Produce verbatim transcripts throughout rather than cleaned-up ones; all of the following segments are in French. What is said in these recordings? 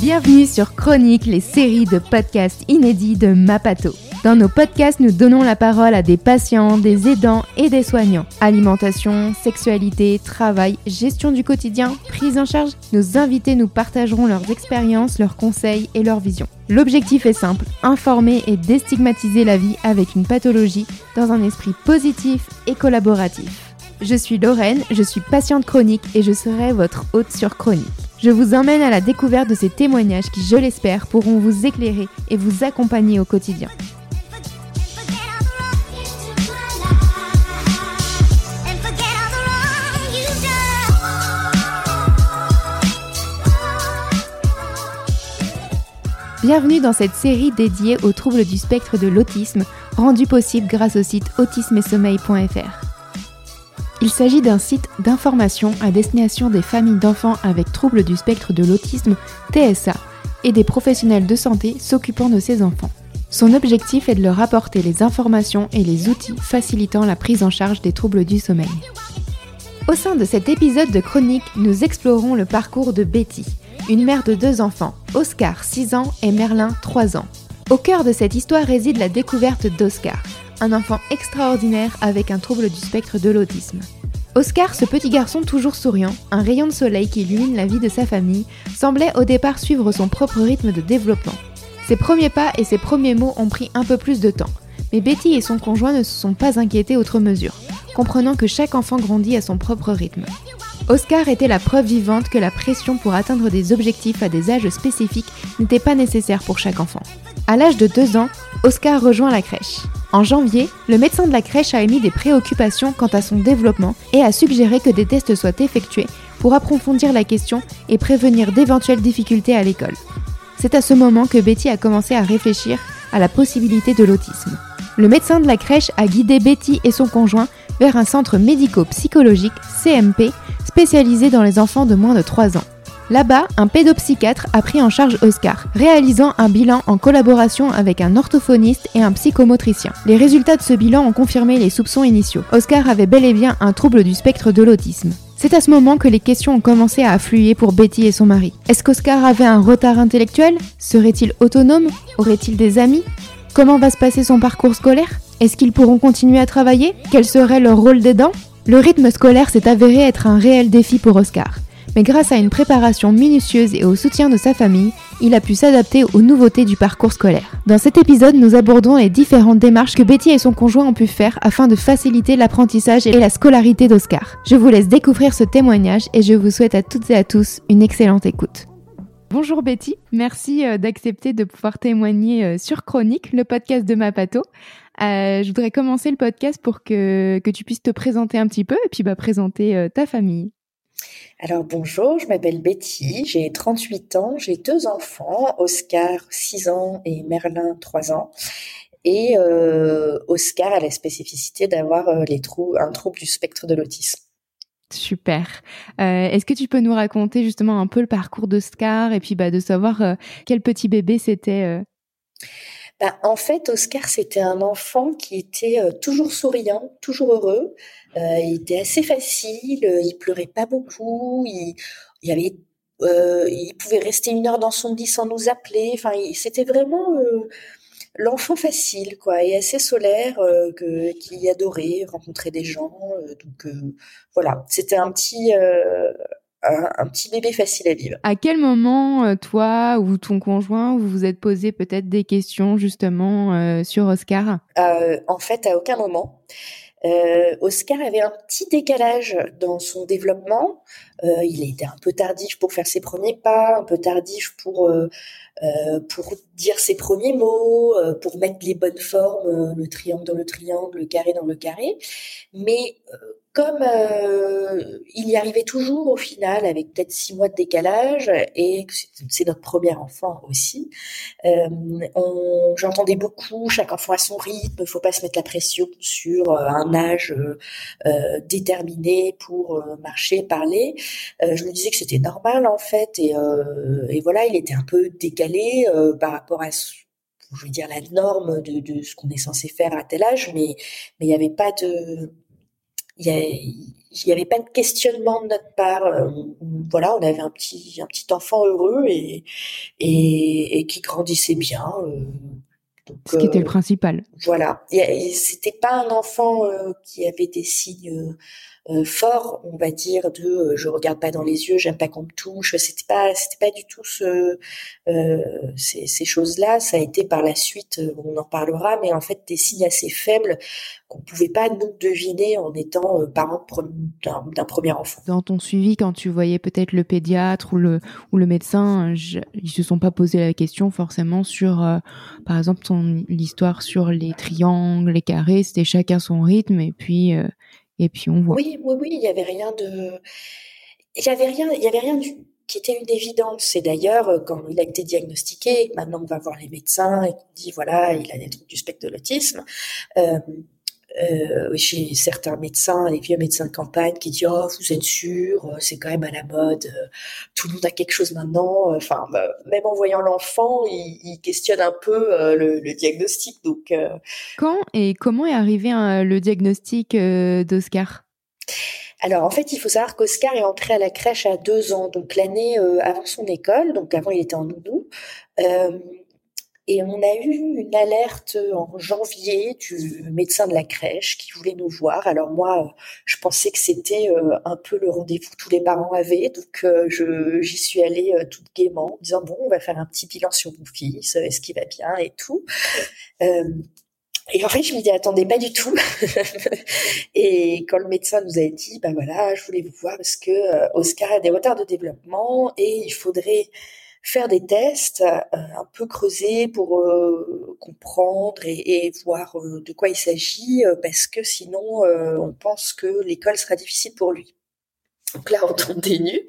Bienvenue sur Chronique, les séries de podcasts inédits de Mapato. Dans nos podcasts, nous donnons la parole à des patients, des aidants et des soignants. Alimentation, sexualité, travail, gestion du quotidien, prise en charge. Nos invités nous partageront leurs expériences, leurs conseils et leurs visions. L'objectif est simple, informer et déstigmatiser la vie avec une pathologie dans un esprit positif et collaboratif. Je suis Lorraine, je suis patiente chronique et je serai votre hôte sur Chronique. Je vous emmène à la découverte de ces témoignages qui, je l'espère, pourront vous éclairer et vous accompagner au quotidien. Bienvenue dans cette série dédiée aux troubles du spectre de l'autisme, rendue possible grâce au site autisme et sommeil point f r. Il s'agit d'un site d'information à destination des familles d'enfants avec troubles du spectre de l'autisme, T S A, et des professionnels de santé s'occupant de ces enfants. Son objectif est de leur apporter les informations et les outils facilitant la prise en charge des troubles du sommeil. Au sein de cet épisode de Chronique, nous explorons le parcours de Betty, une mère de deux enfants, Oscar, six ans, et Merlin, trois ans. Au cœur de cette histoire réside la découverte d'Oscar, un enfant extraordinaire avec un trouble du spectre de l'autisme. Oscar, ce petit garçon toujours souriant, un rayon de soleil qui illumine la vie de sa famille, semblait au départ suivre son propre rythme de développement. Ses premiers pas et ses premiers mots ont pris un peu plus de temps, mais Betty et son conjoint ne se sont pas inquiétés outre mesure, comprenant que chaque enfant grandit à son propre rythme. Oscar était la preuve vivante que la pression pour atteindre des objectifs à des âges spécifiques n'était pas nécessaire pour chaque enfant. À l'âge de deux ans, Oscar rejoint la crèche. En janvier, le médecin de la crèche a émis des préoccupations quant à son développement et a suggéré que des tests soient effectués pour approfondir la question et prévenir d'éventuelles difficultés à l'école. C'est à ce moment que Betty a commencé à réfléchir à la possibilité de l'autisme. Le médecin de la crèche a guidé Betty et son conjoint vers un centre médico-psychologique, C M P, spécialisé dans les enfants de moins de trois ans. Là-bas, un pédopsychiatre a pris en charge Oscar, réalisant un bilan en collaboration avec un orthophoniste et un psychomotricien. Les résultats de ce bilan ont confirmé les soupçons initiaux. Oscar avait bel et bien un trouble du spectre de l'autisme. C'est à ce moment que les questions ont commencé à affluer pour Betty et son mari. Est-ce qu'Oscar avait un retard intellectuel ? Serait-il autonome ? Aurait-il des amis ? Comment va se passer son parcours scolaire ? Est-ce qu'ils pourront continuer à travailler ? Quel serait leur rôle d'aidant ? Le rythme scolaire s'est avéré être un réel défi pour Oscar. Mais grâce à une préparation minutieuse et au soutien de sa famille, il a pu s'adapter aux nouveautés du parcours scolaire. Dans cet épisode, nous abordons les différentes démarches que Betty et son conjoint ont pu faire afin de faciliter l'apprentissage et la scolarité d'Oscar. Je vous laisse découvrir ce témoignage et je vous souhaite à toutes et à tous une excellente écoute. Bonjour Betty, merci d'accepter de pouvoir témoigner sur Chronique, le podcast de Mapato. Euh, je voudrais commencer le podcast pour que, que tu puisses te présenter un petit peu et puis bah, présenter euh, ta famille. Alors bonjour, je m'appelle Betty, j'ai trente-huit ans, j'ai deux enfants, Oscar six ans et Merlin trois ans. Et euh, Oscar a la spécificité d'avoir euh, les trou- un trouble du spectre de l'autisme. Super. Euh, est-ce que tu peux nous raconter justement un peu le parcours d'Oscar et puis bah, de savoir euh, quel petit bébé c'était euh... Bah, en fait, Oscar, c'était un enfant qui était euh, toujours souriant, toujours heureux. Euh, il était assez facile, euh, il pleurait pas beaucoup, il, il avait, euh, il pouvait rester une heure dans son lit sans nous appeler. Enfin, il- c'était vraiment euh, l'enfant facile, quoi, et assez solaire, euh, que, qui adorait rencontrer des gens. Euh, donc euh, voilà, c'était un petit, euh, un, un petit bébé facile à vivre. À quel moment, euh, toi ou ton conjoint, vous vous êtes posé peut-être des questions justement euh, sur Oscar ? Euh, en fait, à aucun moment. Euh, Oscar avait un petit décalage dans son développement. Euh, il était un peu tardif pour faire ses premiers pas, un peu tardif pour euh, euh, pour dire ses premiers mots, euh, pour mettre les bonnes formes, euh, le triangle dans le triangle, le carré dans le carré. Mais euh, comme euh, il y arrivait toujours au final, avec peut-être six mois de décalage, et que c'est c'est notre premier enfant aussi, euh, on, j'entendais beaucoup, chaque enfant a son rythme, faut pas se mettre la pression sur euh, un âge euh, euh, déterminé pour euh, marcher, parler. Euh, je me disais que c'était normal en fait, et, euh, et voilà, il était un peu décalé euh, par rapport à ce- je veux dire la norme de, de ce qu'on est censé faire à tel âge, mais mais il n'y avait pas de il y a, il y avait pas de questionnement de notre part. Euh, voilà, on avait un petit, un petit enfant heureux et, et, et qui grandissait bien. Euh, donc Ce qui était le euh, principal. voilà, et, et c'était pas un enfant euh, qui avait des signes euh, forts, on va dire, de euh, je regarde pas dans les yeux, j'aime pas qu'on me touche. C'était pas, c'était pas du tout ce, euh, ces, ces choses-là. Ça a été par la suite, euh, on en parlera, mais en fait des signes assez faibles qu'on pouvait pas nous deviner en étant euh, parents de pre- d'un, d'un premier enfant. Dans ton suivi, quand tu voyais peut-être le pédiatre ou le, ou le médecin, je, ils se sont pas posé la question forcément sur, euh, par exemple, ton, l'histoire sur les triangles, les carrés, c'était chacun son rythme et puis, euh, et puis on voit. Oui, oui, oui, il y avait rien de, il y avait rien, il y avait rien du, qui était une évidence. Et d'ailleurs, euh, quand il a été diagnostiqué, maintenant on va voir les médecins et qu'on dit voilà, il a des troubles du spectre de l'autisme. Euh, euh, chez certains médecins, les vieux médecins de campagne qui disent oh vous êtes sûr, euh, c'est quand même à la mode, euh, tout le monde a quelque chose maintenant. Enfin, bah, même en voyant l'enfant, il, il questionne un peu euh, le, le diagnostic. Donc, euh, Quand et comment est arrivé hein, le diagnostic euh, d'Oscar? alors en fait, il faut savoir qu'Oscar est entré à la crèche à deux ans, donc l'année euh, avant son école. Donc avant, il était en nounou. Euh, Et on a eu une alerte en janvier du médecin de la crèche qui voulait nous voir. Alors moi, je pensais que c'était euh, un peu le rendez-vous que tous les parents avaient. Donc euh, je, j'y suis allée euh, toute gaiement en disant, bon, on va faire un petit bilan sur mon fils, est-ce qu'il va bien et tout. Euh, et en fait, je m'y attendais pas du tout. Et quand le médecin nous a dit, ben voilà, je voulais vous voir parce que euh, Oscar a des retards de développement et il faudrait faire des tests euh, un peu creusés pour euh, comprendre et, et voir euh, de quoi il s'agit, euh, parce que sinon, euh, on pense que l'école sera difficile pour lui. Donc là, on tombe des nues.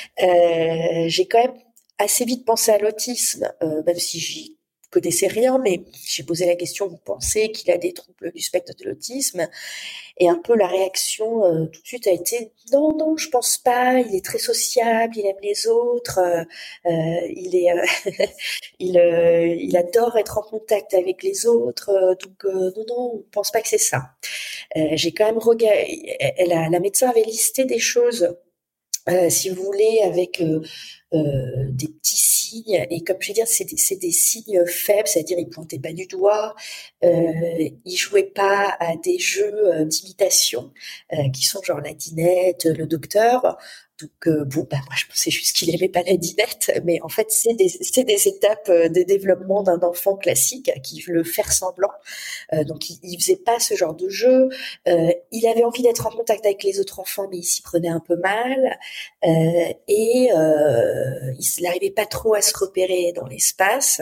Euh, j'ai quand même assez vite pensé à l'autisme, euh, même si j'y connaissais rien, mais j'ai posé la question, vous pensez qu'il a des troubles du spectre de l'autisme? Et un peu la réaction euh, tout de suite a été non, non, je pense pas, il est très sociable, il aime les autres, euh, euh, il est, euh, il, euh, il adore être en contact avec les autres, euh, donc euh, non, non, on pense pas que c'est ça. Euh, j'ai quand même regardé, la, la médecin avait listé des choses euh, si vous voulez, avec euh, euh, des petits signes. Et comme je veux dire, c'est des, c'est des signes faibles, c'est-à-dire il pointait pas du doigt, euh, il jouait pas à des jeux euh, d'imitation euh, qui sont genre la dinette, le docteur. Donc euh, bon, bah moi je pensais juste qu'il aimait pas la dinette, mais en fait c'est des c'est des étapes euh, de développement d'un enfant classique qui veut le faire semblant. Euh, donc il, il faisait pas ce genre de jeu. Euh, il avait envie d'être en contact avec les autres enfants, mais il s'y prenait un peu mal. Euh, et euh, il n'arrivait pas trop à se repérer dans l'espace.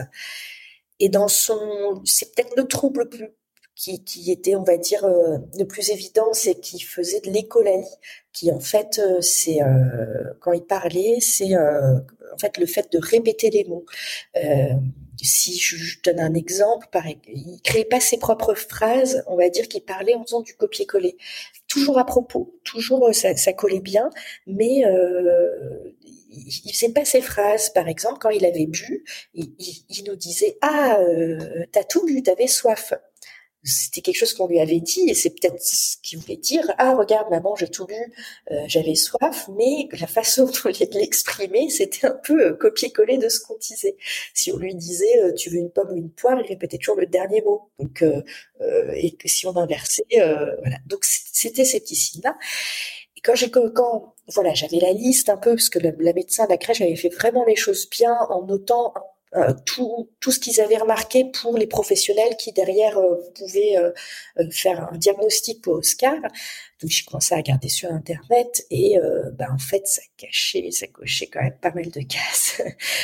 Et dans son, c'est peut-être le trouble plus qui, qui était, on va dire, euh, le plus évident, c'est qu'il faisait de l'écholalie, qui en fait, euh, c'est euh, quand il parlait, c'est euh, en fait le fait de répéter les mots. Euh, si je, je donne un exemple, pareil, il créait pas ses propres phrases, on va dire qu'il parlait en faisant du copier-coller, toujours à propos, toujours ça, ça collait bien, mais euh, il faisait pas ses phrases. Par exemple, quand il avait bu, il, il, il nous disait ah euh, t'as tout bu, t'avais soif. C'était quelque chose qu'on lui avait dit et c'est peut-être ce qu'il voulait dire. Ah regarde maman, j'ai tout bu, euh, j'avais soif, mais la façon dont il l'exprimait, c'était un peu euh, copier-coller de ce qu'on disait. Si on lui disait euh, tu veux une pomme ou une poire, il répétait toujours le dernier mot. Donc euh, euh, et que si on inversait, euh, voilà. Donc c'était ces petits signes-là. Et quand j'ai quand voilà, j'avais la liste un peu parce que la, la médecin de la crèche avait fait vraiment les choses bien en notant euh, tout tout ce qu'ils avaient remarqué pour les professionnels qui derrière euh, pouvaient euh, euh, faire un diagnostic pour Oscar. Donc j'ai commencé à regarder sur internet et euh, ben en fait ça cachait, ça cochait quand même pas mal de cases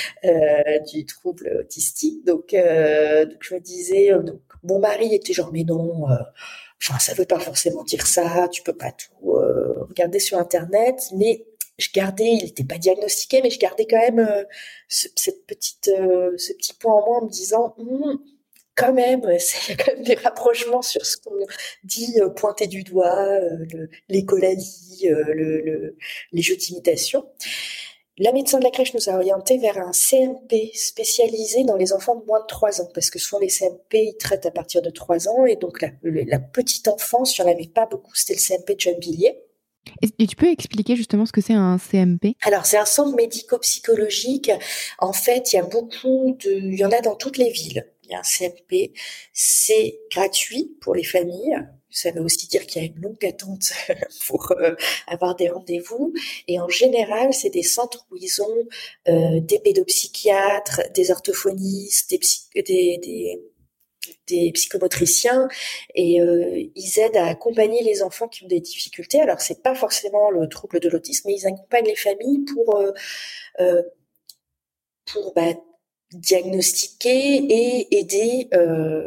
euh, du trouble autistique. Donc, euh, donc je me disais, euh, donc mon mari était genre mais non. Euh, Enfin, ça veut pas forcément dire ça, tu peux pas tout euh, regarder sur Internet, mais je gardais, il n'était pas diagnostiqué, mais je gardais quand même euh, ce, cette petite, euh, ce petit point en moi en me disant, hm, quand même, il y a quand même des rapprochements sur ce qu'on dit, euh, pointer du doigt, euh, le, l'écolalie, euh, le, le, les jeux d'imitation. la médecin de la crèche nous a orientés vers un C M P spécialisé dans les enfants de moins de trois ans, parce que souvent les C M P, ils traitent à partir de trois ans, et donc la, la petite enfance, il n'y en avait pas beaucoup, c'était le C M P de Gennevilliers. Et, et tu peux expliquer justement ce que c'est un C M P ? Alors, c'est un centre médico-psychologique. En fait, il y a beaucoup de, il y en a dans toutes les villes. Il y a un C M P. C'est gratuit pour les familles. Ça veut aussi dire qu'il y a une longue attente pour euh, avoir des rendez-vous. Et en général, c'est des centres où ils ont euh, des pédopsychiatres, des orthophonistes, des, psy- des, des des psychomotriciens, et euh, ils aident à accompagner les enfants qui ont des difficultés. Alors, c'est pas forcément le trouble de l'autisme, mais ils accompagnent les familles pour euh, euh, pour bah, diagnostiquer et aider euh,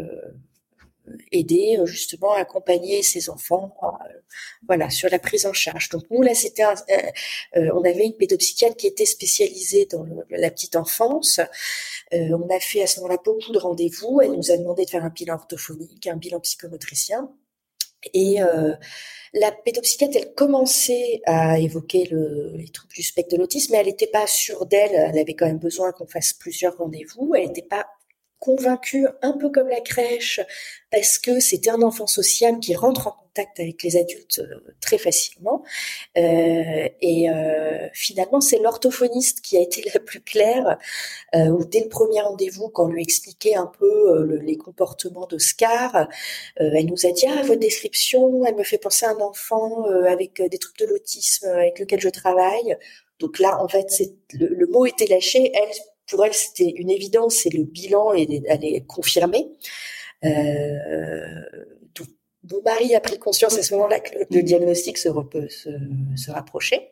aider justement à accompagner ces enfants euh, voilà, sur la prise en charge. Donc nous là, c'était un, euh, on avait une pédopsychiatre qui était spécialisée dans le, la petite enfance. Euh, on a fait à ce moment-là beaucoup de rendez-vous. Elle nous a demandé de faire un bilan orthophonique, un bilan psychomotricien. Et euh, la pédopsychiatre, elle commençait à évoquer le, les troubles du spectre de l'autisme, mais elle n'était pas sûre d'elle. Elle avait quand même besoin qu'on fasse plusieurs rendez-vous. Elle n'était pas convaincue, un peu comme la crèche, parce que c'était un enfant social qui rentre en contact avec les adultes euh, très facilement. Euh, et euh, finalement, c'est l'orthophoniste qui a été la plus claire, euh, où dès le premier rendez-vous, quand on lui expliquait un peu euh, le, les comportements d'Oscar, euh, elle nous a dit « Ah, votre description, elle me fait penser à un enfant euh, avec des troubles de l'autisme avec lequel je travaille. » Donc là, en fait, c'est, le, le mot était lâché. Elle, pour elle, c'était une évidence et le bilan allait confirmer. Euh, donc, mon mari a pris conscience à ce moment-là que le, le diagnostic se, repeux, se, se rapprochait.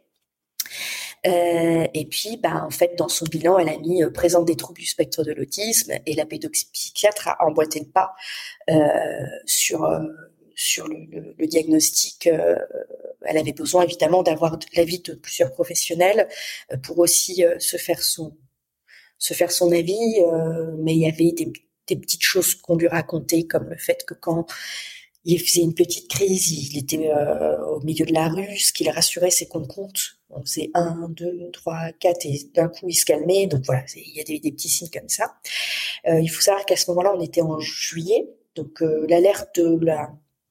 Euh, et puis, bah, en fait, dans son bilan, elle a mis euh, présente des troubles du spectre de l'autisme, et la pédopsychiatre a emboîté le pas euh, sur euh, sur le, le, le diagnostic. Euh, elle avait besoin évidemment d'avoir l'avis de plusieurs professionnels euh, pour aussi euh, se faire son se faire son avis, euh, mais il y avait des, des petites choses qu'on lui racontait, comme le fait que quand il faisait une petite crise, il était euh, au milieu de la rue, ce qui le rassurait, c'est qu'on compte. On faisait un, deux, trois, quatre, et d'un coup, il se calmait. Donc voilà, il y a des, des petits signes comme ça. Euh, il faut savoir qu'à ce moment-là, on était en juillet, donc euh, l'alerte de la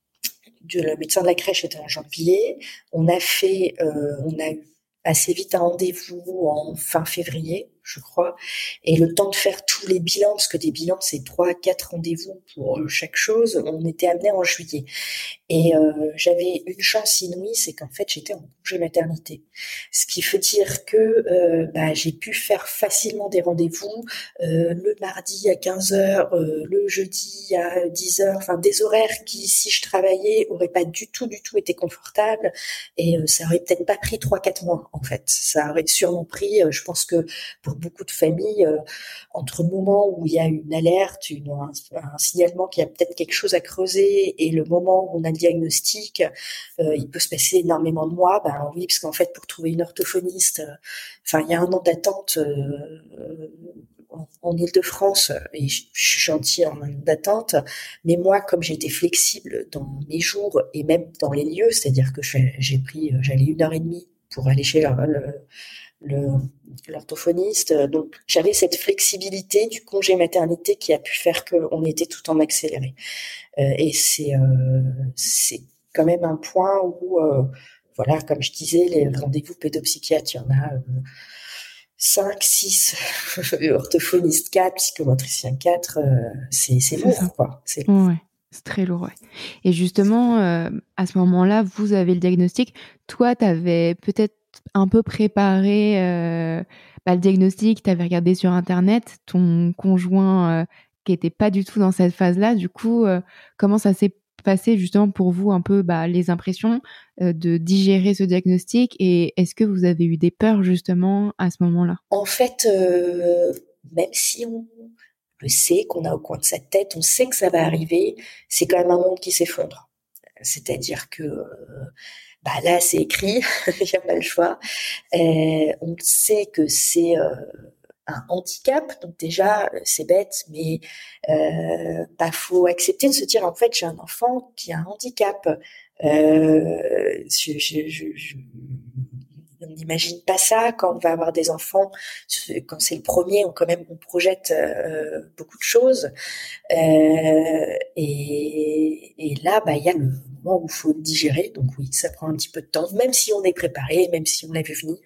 de le médecin de la crèche était en janvier. On a fait, euh, on a eu assez vite un rendez-vous en fin février, je crois, et le temps de faire tous les bilans, parce que des bilans, c'est trois, quatre rendez-vous pour chaque chose, on était amené en juillet. Et euh, j'avais une chance inouïe, c'est qu'en fait, j'étais en congé maternité. Ce qui veut dire que euh, bah, j'ai pu faire facilement des rendez-vous euh, le mardi à quinze heures, euh, le jeudi à dix heures, enfin des horaires qui, si je travaillais, auraient pas du tout, du tout été confortables. Et euh, ça aurait peut-être pas pris trois, quatre mois, en fait. Ça aurait sûrement pris, euh, je pense que pour beaucoup de familles, euh, entre le moment où il y a une alerte, une, un, un signalement qu'il y a peut-être quelque chose à creuser, et le moment où on a le diagnostic, euh, il peut se passer énormément de mois. Ben oui, parce qu'en fait, pour trouver une orthophoniste, euh, enfin, il y a un an d'attente euh, en, en Île-de-France, et je, je suis gentille en an d'attente. Mais moi, comme j'étais flexible dans mes jours et même dans les lieux, c'est-à-dire que je, j'ai pris, j'allais une heure et demie pour aller chez le, le le, l'orthophoniste. Donc, j'avais cette flexibilité du congé maternité qui a pu faire qu'on était tout en accéléré. Euh, et c'est, euh, c'est quand même un point où, euh, voilà, comme je disais, les rendez-vous pédopsychiatres, il y en a euh, cinq, six, orthophonistes quatre, psychomotriciens quatre, euh, c'est, c'est, c'est lourd, ça. Quoi. C'est lourd. Ouais. C'est très lourd, ouais. Et justement, euh, à ce moment-là, vous avez le diagnostic. Toi, tu avais peut-être un peu préparé euh, bah, le diagnostic, tu avais regardé sur Internet, ton conjoint euh, qui était pas du tout dans cette phase-là. Du coup, euh, comment ça s'est passé justement pour vous, un peu bah, les impressions euh, de digérer ce diagnostic, et est-ce que vous avez eu des peurs justement à ce moment-là ? En fait, euh, même si on le sait, qu'on a au coin de sa tête, on sait que ça va arriver, c'est quand même un monde qui s'effondre. C'est-à-dire que euh, bah là, c'est écrit, il n'y a pas le choix. Et on sait que c'est euh, un handicap, donc déjà, c'est bête, mais euh, bah, faut accepter de se dire, en fait, j'ai un enfant qui a un handicap. Euh, je, je, je, je, n'imagine pas ça quand on va avoir des enfants. Quand c'est le premier, on quand même on projette euh, beaucoup de choses. Euh, et, et là, bah, il y a le moment où il faut digérer. Donc oui, ça prend un petit peu de temps, même si on est préparé, même si on l'a vu venir.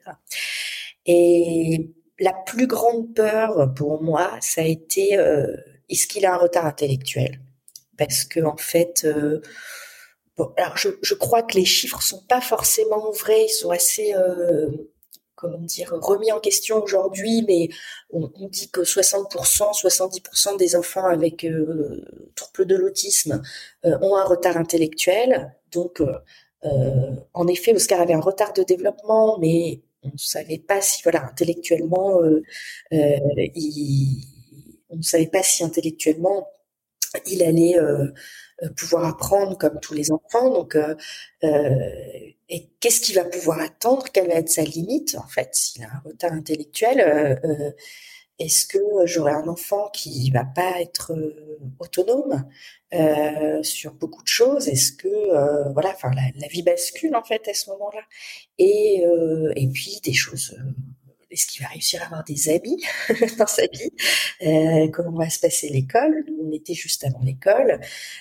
Et la plus grande peur pour moi, ça a été euh, est-ce qu'il a un retard intellectuel? Parce que en fait, euh, bon, alors je, je crois que les chiffres sont pas forcément vrais, ils sont assez euh, comment dire, remis en question aujourd'hui, mais on, on dit que soixante pour cent, soixante-dix pour cent des enfants avec euh, trouble de l'autisme euh, ont un retard intellectuel. Donc, euh, euh, en effet, Oscar avait un retard de développement, mais on ne savait pas si, voilà, intellectuellement, euh, euh, il, on ne savait pas si intellectuellement il allait euh, pouvoir apprendre comme tous les enfants. Donc, euh, euh, et qu'est-ce qu'il va pouvoir attendre? Quelle va être sa limite, en fait, s'il a un retard intellectuel? Euh, euh, est-ce que j'aurai un enfant qui va pas être euh, autonome euh, sur beaucoup de choses? Est-ce que euh, voilà, enfin la, la vie bascule en fait à ce moment-là. Et euh, et puis des choses. Euh, est-ce qu'il va réussir à avoir des amis dans sa vie? Euh, comment va se passer l'école? On était juste avant l'école.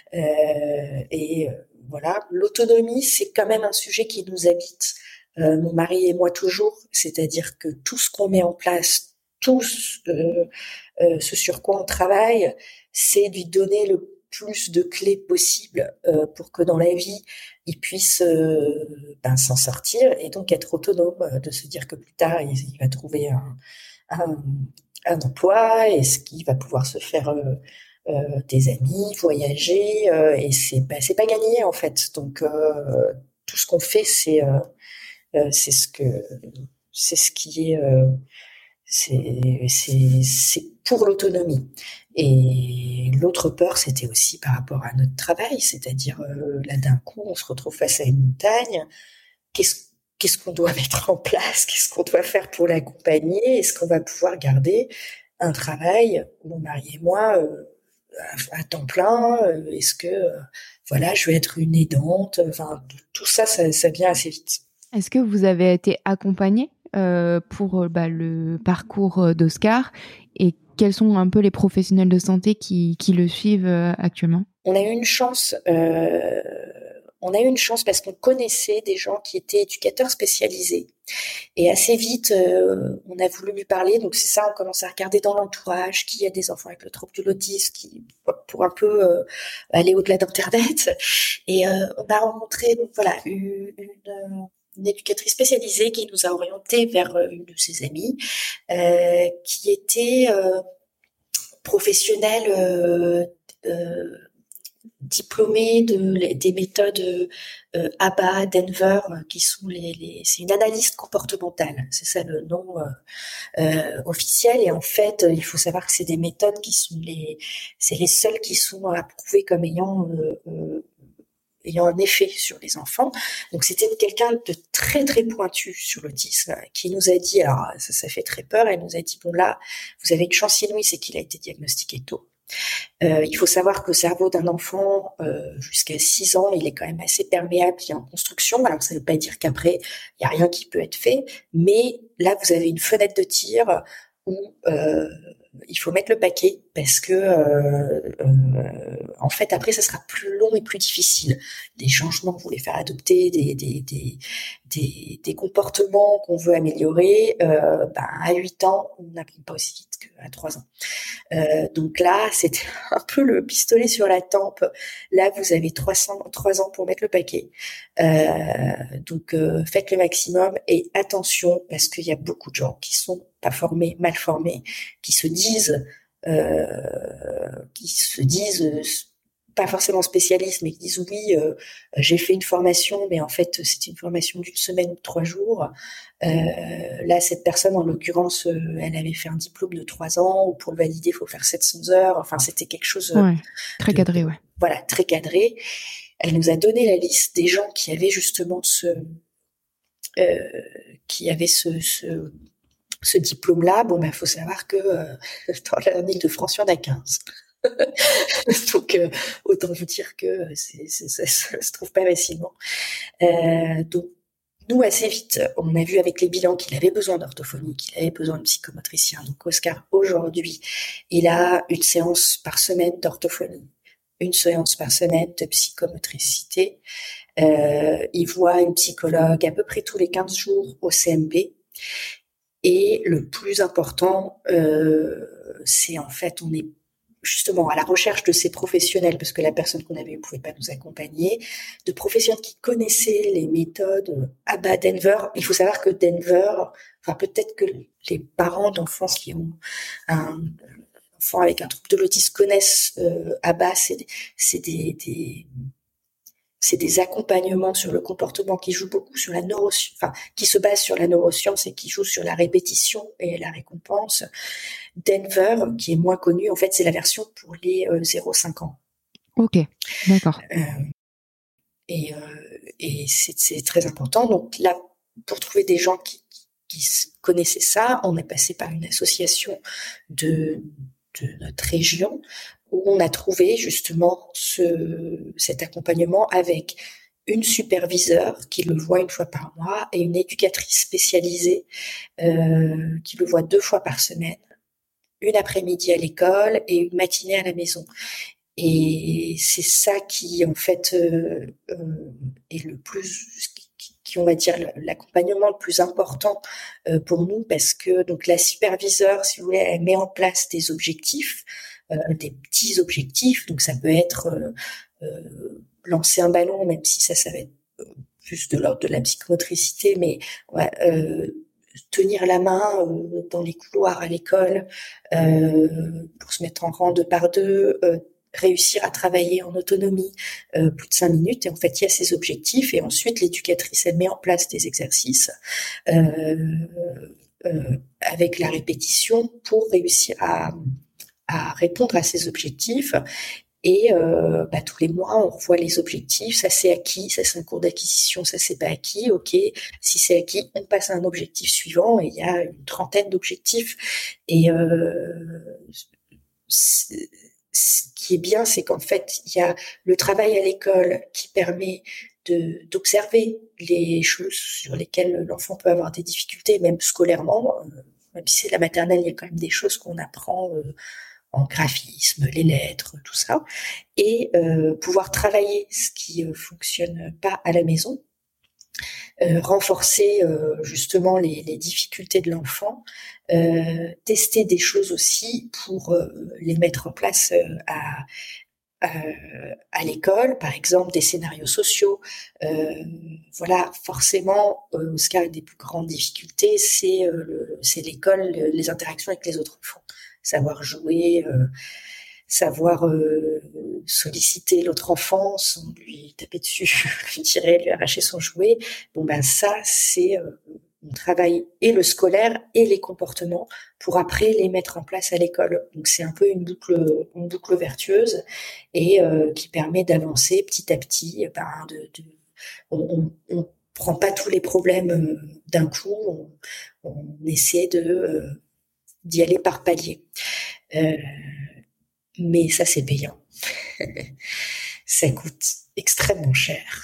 Euh, et euh, voilà, l'autonomie, c'est quand même un sujet qui nous habite. Euh, mon mari et moi toujours, c'est-à-dire que tout ce qu'on met en place, tout ce, euh, euh, ce sur quoi on travaille, c'est lui donner le plus de clés possible euh, pour que dans la vie, il puisse euh, ben, s'en sortir et donc être autonome, euh, de se dire que plus tard, il, il va trouver un, un, un emploi, est-ce qu'il va pouvoir se faire euh, euh, des amis, voyager, euh, et c'est bah, c'est pas gagné en fait. Donc euh, tout ce qu'on fait, c'est euh, euh, c'est ce que c'est ce qui est euh, c'est c'est c'est pour l'autonomie. Et l'autre peur, c'était aussi par rapport à notre travail, c'est-à-dire euh, là d'un coup, on se retrouve face à une montagne. Qu'est-ce qu'est-ce qu'on doit mettre en place? Qu'est-ce qu'on doit faire pour l'accompagner? Est-ce qu'on va pouvoir garder un travail, mon mari et moi, euh, à, à temps plein? euh, Est-ce que, euh, voilà, je vais être une aidante? Enfin, tout ça, ça, ça vient assez vite. Est-ce que vous avez été accompagné euh, pour euh, bah, le parcours euh, d'Oscar et quels sont un peu les professionnels de santé qui, qui le suivent euh, actuellement? On a eu une chance. Euh, on a eu une chance parce qu'on connaissait des gens qui étaient éducateurs spécialisés. Et assez vite, euh, on a voulu lui parler. Donc c'est ça, on commence à regarder dans l'entourage qui a des enfants avec le trouble de l'autisme, qui pour un peu euh, aller au-delà d'Internet. Et euh, on a rencontré donc voilà une, une, une éducatrice spécialisée qui nous a orientés vers une de ses amies, euh, qui était euh, professionnelle. Euh, euh, diplômée de des méthodes euh, A B A, Denver, euh, qui sont les, les c'est une analyste comportementale, c'est ça le nom euh, euh, officiel. Et en fait, euh, il faut savoir que c'est des méthodes qui sont les c'est les seules qui sont approuvées comme ayant euh, euh, ayant un effet sur les enfants. Donc c'était quelqu'un de très très pointu sur l'autisme qui nous a dit, alors ça, ça fait très peur, elle nous a dit bon là, vous avez une chance inouïe, c'est qu'il a été diagnostiqué tôt. Euh, il faut savoir que le cerveau d'un enfant, euh, jusqu'à six ans, il est quand même assez perméable, il est en construction. Alors, ça ne veut pas dire qu'après, il n'y a rien qui peut être fait. Mais là, vous avez une fenêtre de tir où euh, il faut mettre le paquet parce que, euh, euh, en fait, après, ça sera plus long et plus difficile. Des changements, vous les faire adopter, des, des, des, des, des comportements qu'on veut améliorer. Euh, ben, à huit ans, on n'apprend pas aussi vite qu'à trois ans. Euh, donc là, c'était un peu le pistolet sur la tempe. Là, vous avez trois cents, trois ans pour mettre le paquet. Euh, donc, euh, faites le maximum et attention parce qu'il y a beaucoup de gens qui sont pas formés, mal formés, qui se disent, euh, qui se disent euh, pas forcément spécialistes, mais qui disent oui, euh, j'ai fait une formation, mais en fait, c'était une formation d'une semaine ou de trois jours. Euh, là, cette personne, en l'occurrence, euh, elle avait fait un diplôme de trois ans, ou pour le valider, il faut faire sept cents heures. Enfin, c'était quelque chose Ouais, très de, cadré, de, ouais. voilà, très cadré. Elle nous a donné la liste des gens qui avaient justement ce, euh, qui avaient ce, ce, ce diplôme-là. Bon, ben, faut savoir que euh, dans en Île-de-France, il y en a quinze. Donc, euh, autant vous dire que c'est, c'est, ça, ça se trouve pas facilement. Euh, donc, nous, assez vite, on a vu avec les bilans qu'il avait besoin d'orthophonie, qu'il avait besoin de psychomotricien. Donc Oscar, aujourd'hui, il a une séance par semaine d'orthophonie, une séance par semaine de psychomotricité. Euh, il voit une psychologue à peu près tous les quinze jours au C M P. Et le plus important, euh, c'est en fait, on est justement à la recherche de ces professionnels, parce que la personne qu'on avait ne pouvait pas nous accompagner, de professionnels qui connaissaient les méthodes A B A Denver. Il faut savoir que Denver, enfin peut-être que les parents d'enfants qui ont un enfant avec un trouble de l'autisme connaissent euh, A B A, c'est, c'est des, des c'est des accompagnements sur le comportement qui jouent beaucoup sur la neuroscience, enfin, qui se basent sur la neuroscience et qui jouent sur la répétition et la récompense. Denver, qui est moins connu, en fait, c'est la version pour les euh, zéro à cinq ans. Ok, d'accord. Euh, et euh, et c'est, c'est très important. Donc là, pour trouver des gens qui, qui connaissaient ça, on est passé par une association de, de notre région où on a trouvé justement ce, cet accompagnement avec une superviseure qui le voit une fois par mois et une éducatrice spécialisée euh, qui le voit deux fois par semaine, une après-midi à l'école et une matinée à la maison. Et c'est ça qui, en fait, euh, euh, est le plus, qui, qui, on va dire, l'accompagnement le plus important euh, pour nous, parce que donc la superviseure, si vous voulez, elle met en place des objectifs, euh, des petits objectifs. Donc ça peut être euh, euh, lancer un ballon, même si ça, ça va être plus de l'ordre de la psychomotricité, mais ouais, euh, tenir la main euh, dans les couloirs à l'école euh, pour se mettre en rang deux par deux. Euh, réussir à travailler en autonomie euh, plus de cinq minutes. Et en fait, il y a ces objectifs. Et ensuite, l'éducatrice, elle met en place des exercices euh, euh, avec la répétition pour réussir à, à répondre à ces objectifs. Et euh, bah, tous les mois, on revoit les objectifs. Ça, c'est acquis. Ça, c'est un cours d'acquisition. Ça, c'est pas acquis. OK. Si c'est acquis, on passe à un objectif suivant. Et il y a une trentaine d'objectifs. Et euh, ce qui est bien, c'est qu'en fait, il y a le travail à l'école qui permet de, d'observer les choses sur lesquelles l'enfant peut avoir des difficultés, même scolairement. Même si c'est la maternelle, il y a quand même des choses qu'on apprend euh, en graphisme, les lettres, tout ça. Et euh, pouvoir travailler ce qui ne euh, fonctionne pas à la maison. Euh, renforcer euh, justement les, les difficultés de l'enfant, euh, tester des choses aussi pour euh, les mettre en place euh, à, à, à l'école, par exemple des scénarios sociaux. Euh, voilà, forcément, euh, Oscar, une des plus grandes difficultés, c'est, euh, le, c'est l'école, les interactions avec les autres enfants. Savoir jouer, euh, savoir euh, solliciter l'autre enfant sans lui taper dessus, lui tirer, lui arracher son jouet. Bon ben ça, c'est euh, on travaille et le scolaire et les comportements pour après les mettre en place à l'école. Donc c'est un peu une boucle, une boucle vertueuse et euh, qui permet d'avancer petit à petit. Ben, de, de, on, on, on prend pas tous les problèmes d'un coup, on, on essaie de euh, d'y aller par palier. Euh, mais ça, c'est payant. Ça coûte extrêmement cher.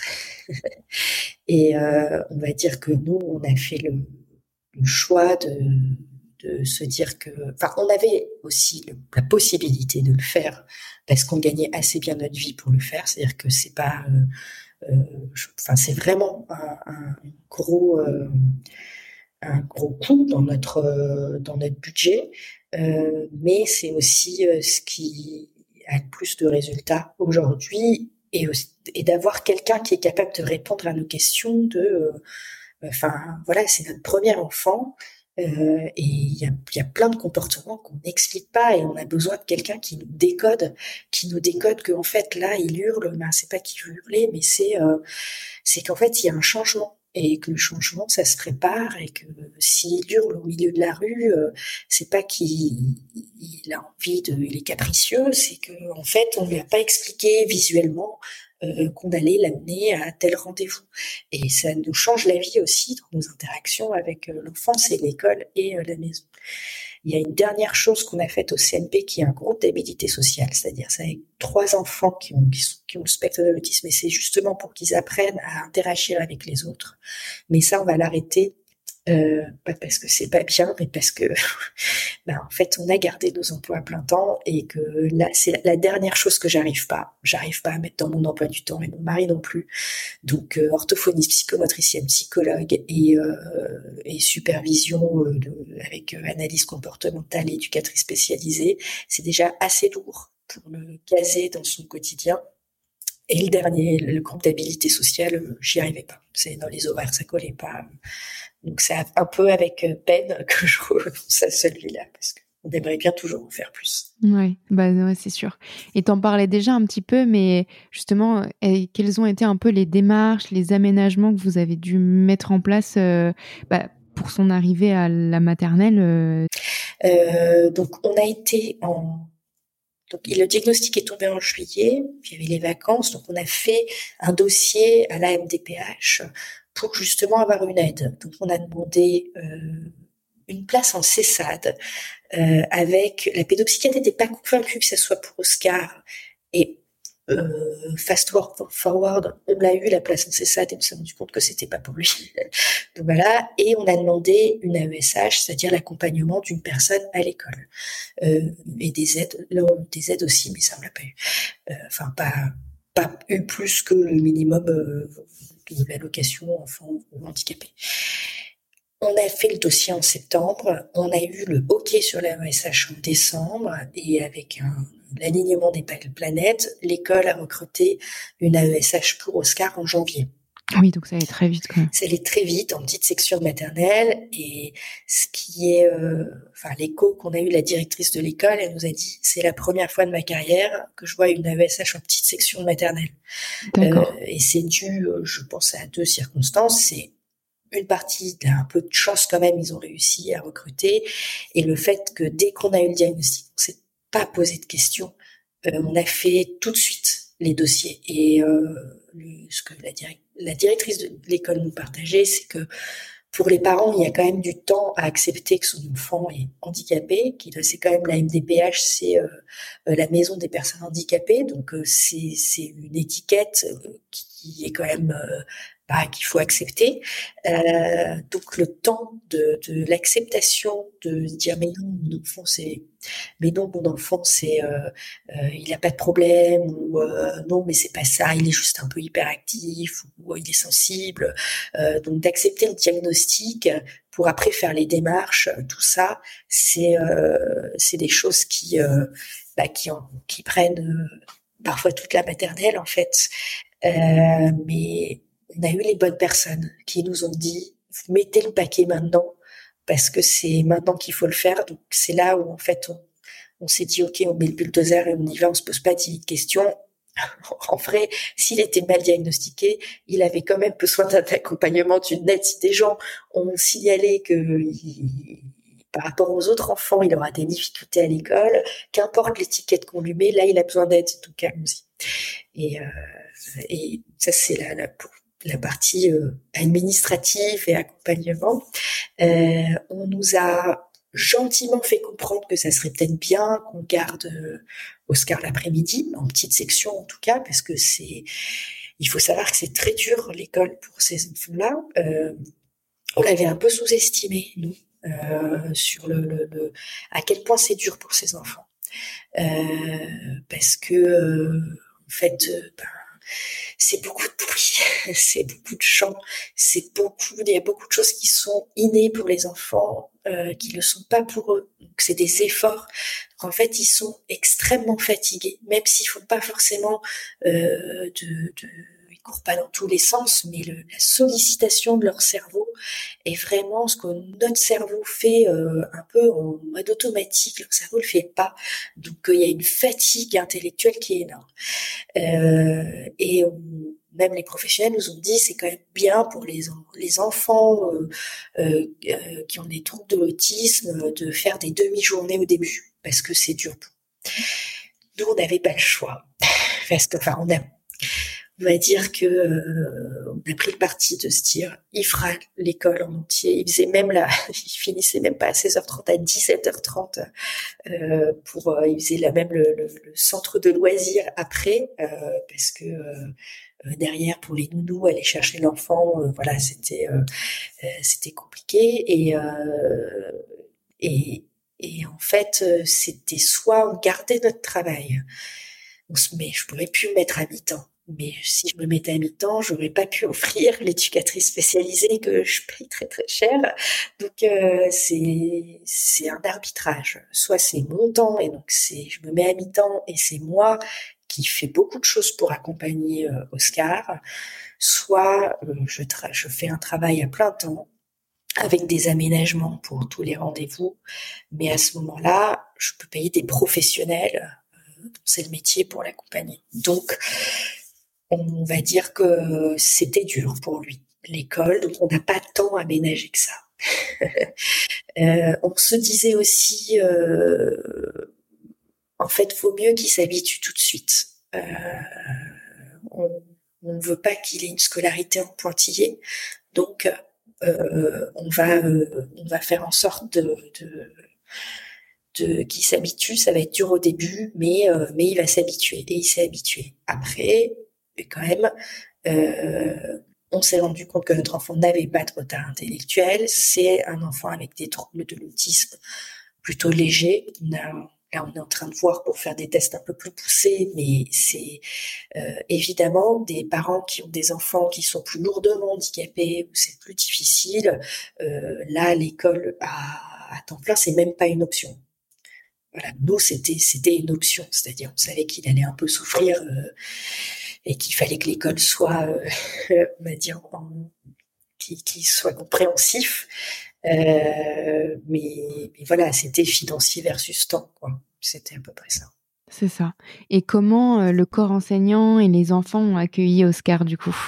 Et euh, on va dire que nous, on a fait le, le choix de, de se dire que... Enfin, on avait aussi le, la possibilité de le faire parce qu'on gagnait assez bien notre vie pour le faire. C'est-à-dire que c'est pas... Euh, euh, je, enfin, c'est vraiment un, un gros... Euh, un gros coût dans notre euh, dans notre budget, euh, mais c'est aussi euh, ce qui a le plus de résultats aujourd'hui et, et d'avoir quelqu'un qui est capable de répondre à nos questions de euh, enfin voilà, c'est notre premier enfant euh, et il y a, y a plein de comportements qu'on n'explique pas et on a besoin de quelqu'un qui nous décode, qui nous décode qu'en fait là il hurle, ben c'est pas qu'il veut hurler, mais c'est euh, c'est qu'en fait il y a un changement et que le changement ça se prépare et que s'il hurle au milieu de la rue, euh, c'est pas qu'il il a envie de, il est capricieux, c'est que en fait on lui a pas expliqué visuellement euh, qu'on allait l'amener à tel rendez-vous. Et ça nous change la vie aussi dans nos interactions avec euh, l'enfance et l'école et euh, la maison. Il y a une dernière chose qu'on a faite au C N P qui est un groupe d'habilité sociale, c'est-à-dire c'est avec trois enfants qui ont, qui, sont, qui ont le spectre de l'autisme, et c'est justement pour qu'ils apprennent à interagir avec les autres. Mais ça, on va l'arrêter, euh, pas parce que c'est pas bien, mais parce que ben, en fait, on a gardé nos emplois à plein temps et que là, c'est la dernière chose que j'arrive pas. J'arrive pas à mettre dans mon emploi du temps, et mon mari non plus. Donc, euh, orthophoniste, psychomotricienne, psychologue et, euh, et supervision euh, de, avec euh, analyse comportementale et éducatrice spécialisée, c'est déjà assez lourd pour le caser dans son quotidien. Et le dernier, le comptabilité sociale, euh, j'y arrivais pas. C'est dans les horaires, ça collait pas. Donc c'est un peu avec peine que je renonce à celui-là, parce qu'on aimerait bien toujours en faire plus. Ouais, bah ouais, c'est sûr. Et t'en parlais déjà un petit peu, mais justement, et quelles ont été un peu les démarches, les aménagements que vous avez dû mettre en place euh, bah, pour son arrivée à la maternelle euh... Euh, donc on a été en... Donc, le diagnostic est tombé en juillet, puis il y avait les vacances, donc on a fait un dossier à l'A M D P H pour justement avoir une aide. Donc on a demandé euh, une place en CESAD euh, avec... La pédopsychiatre n'était pas convaincue que ça soit pour Oscar, et euh, fast forward, on l'a eu la place en CESAD et on s'est rendu compte que c'était pas pour lui. Donc voilà, et on a demandé une A E S H, c'est-à-dire l'accompagnement d'une personne à l'école, euh, et des aides, là, des aides aussi, mais ça on l'a pas eu. Euh, enfin pas pas eu plus que le minimum euh, de l'allocation enfant handicapé. On a fait le dossier en septembre, on a eu le OK sur la A E S H en décembre, et avec un, l'alignement des planètes, l'école a recruté une A E S H pour Oscar en janvier. Oui, donc ça allait très vite, quoi. Ça allait très vite, en petite section de maternelle, et ce qui est, euh, enfin, l'écho qu'on a eu, la directrice de l'école, elle nous a dit, c'est la première fois de ma carrière que je vois une A E S H en petite section de maternelle. D'accord. Euh, et c'est dû, je pense, à deux circonstances. C'est une partie, il y a un peu de chance quand même, ils ont réussi à recruter, et le fait que dès qu'on a eu le diagnostic, on s'est pas posé de questions, euh, on a fait tout de suite les dossiers. Et euh, le, ce que la, direct, la directrice de l'école nous partageait, c'est que pour les parents, il y a quand même du temps à accepter que son enfant est handicapé, qu'il c'est quand même la M D P H, c'est euh, la maison des personnes handicapées, donc euh, c'est, c'est une étiquette euh, qui est quand même euh, bah, qu'il faut accepter. Euh, donc le temps de, de l'acceptation, de dire mais non, mon enfant c'est, mais non mon enfant c'est, euh, euh, il a pas de problème, ou euh, non mais c'est pas ça, il est juste un peu hyperactif, ou, ou il est sensible. Euh, donc d'accepter le diagnostic pour après faire les démarches, tout ça, c'est euh, c'est des choses qui euh, bah, qui en, qui prennent euh, parfois toute la maternelle en fait. Euh, mais on a eu les bonnes personnes qui nous ont dit mettez le paquet maintenant, parce que c'est maintenant qu'il faut le faire. Donc c'est là où en fait on, on s'est dit ok, on met le bulldozer et on y va, on se pose pas dix questions. En vrai, s'il était mal diagnostiqué, il avait quand même besoin d'un accompagnement, d'une aide. Si des gens ont signalé que il, par rapport aux autres enfants, il aura des difficultés à l'école, qu'importe l'étiquette qu'on lui met, là il a besoin d'aide, tout calme-y. Et, euh, et ça c'est la, la, la partie euh, administrative et accompagnement. Euh, on nous a gentiment fait comprendre que ça serait peut-être bien qu'on garde euh, Oscar l'après-midi, en petite section en tout cas, parce que c'est, il faut savoir que c'est très dur l'école pour ces enfants-là. Euh, on l'avait un peu sous-estimé, nous, euh, sur le, le, le, à quel point c'est dur pour ces enfants. Euh, parce que, euh, en fait, euh, ben, c'est beaucoup de bruit, c'est beaucoup de chants, c'est beaucoup, il y a beaucoup de choses qui sont innées pour les enfants, euh, qui ne le sont pas pour eux. Donc c'est des efforts. Donc, en fait, ils sont extrêmement fatigués, même s'ils font pas forcément euh, de, de, ils courent pas dans tous les sens, mais le, la sollicitation de leur cerveau est vraiment ce que notre cerveau fait euh, un peu en mode automatique. Leur cerveau le fait pas, donc il euh, y a une fatigue intellectuelle qui est énorme. Euh, et on, même les professionnels nous ont dit c'est quand même bien pour les les enfants euh, euh, euh, qui ont des troubles de l'autisme de faire des demi-journées au début, parce que c'est dur. Nous on n'avait pas le choix, parce que enfin on a on va dire que euh, on a pris le parti de se dire, il fera l'école en entier. Il faisait même là, il finissait même pas à seize heures trente, à dix-sept heures trente. Euh, pour, euh, il faisait là même le, le, le centre de loisirs après, euh, parce que euh, derrière pour les nounous, aller chercher l'enfant, euh, voilà, c'était euh, euh, c'était compliqué et euh, et et en fait, c'était soit on gardait notre travail, on se met, je pourrais plus me mettre à mi-temps. Mais si je me mettais à mi-temps, j'aurais pas pu offrir l'éducatrice spécialisée que je paye très très cher. Donc euh, c'est c'est un arbitrage. Soit c'est mon temps et donc c'est je me mets à mi-temps et c'est moi qui fais beaucoup de choses pour accompagner euh, Oscar. Soit euh, je tra- je fais un travail à plein temps avec des aménagements pour tous les rendez-vous. Mais à ce moment-là, je peux payer des professionnels. Euh, c'est le métier pour l'accompagner. Donc on va dire que c'était dur pour lui, l'école, donc on n'a pas tant aménagé que ça. euh, on se disait aussi, euh, en fait, vaut mieux qu'il s'habitue tout de suite. Euh, on, on ne veut pas qu'il ait une scolarité en pointillé, donc euh, on va euh, on va faire en sorte de, de de qu'il s'habitue. Ça va être dur au début, mais euh, mais il va s'habituer et il s'est habitué. Après, quand même. Euh, on s'est rendu compte que notre enfant n'avait pas de retard intellectuel. C'est un enfant avec des troubles de l'autisme plutôt légers. On a, là, on est en train de voir pour faire des tests un peu plus poussés, mais c'est euh, évidemment des parents qui ont des enfants qui sont plus lourdement handicapés, où c'est plus difficile. Euh, là, l'école à, à temps plein, c'est même pas une option. Voilà, nous, c'était c'était une option, c'est-à-dire on savait qu'il allait un peu souffrir. Euh, et qu'il fallait que l'école soit, euh, on va dire, qui, qui soit compréhensif. Euh, mais, mais voilà, c'était financier versus temps, quoi. C'était à peu près ça. C'est ça. Et comment euh, le corps enseignant et les enfants ont accueilli Oscar du coup?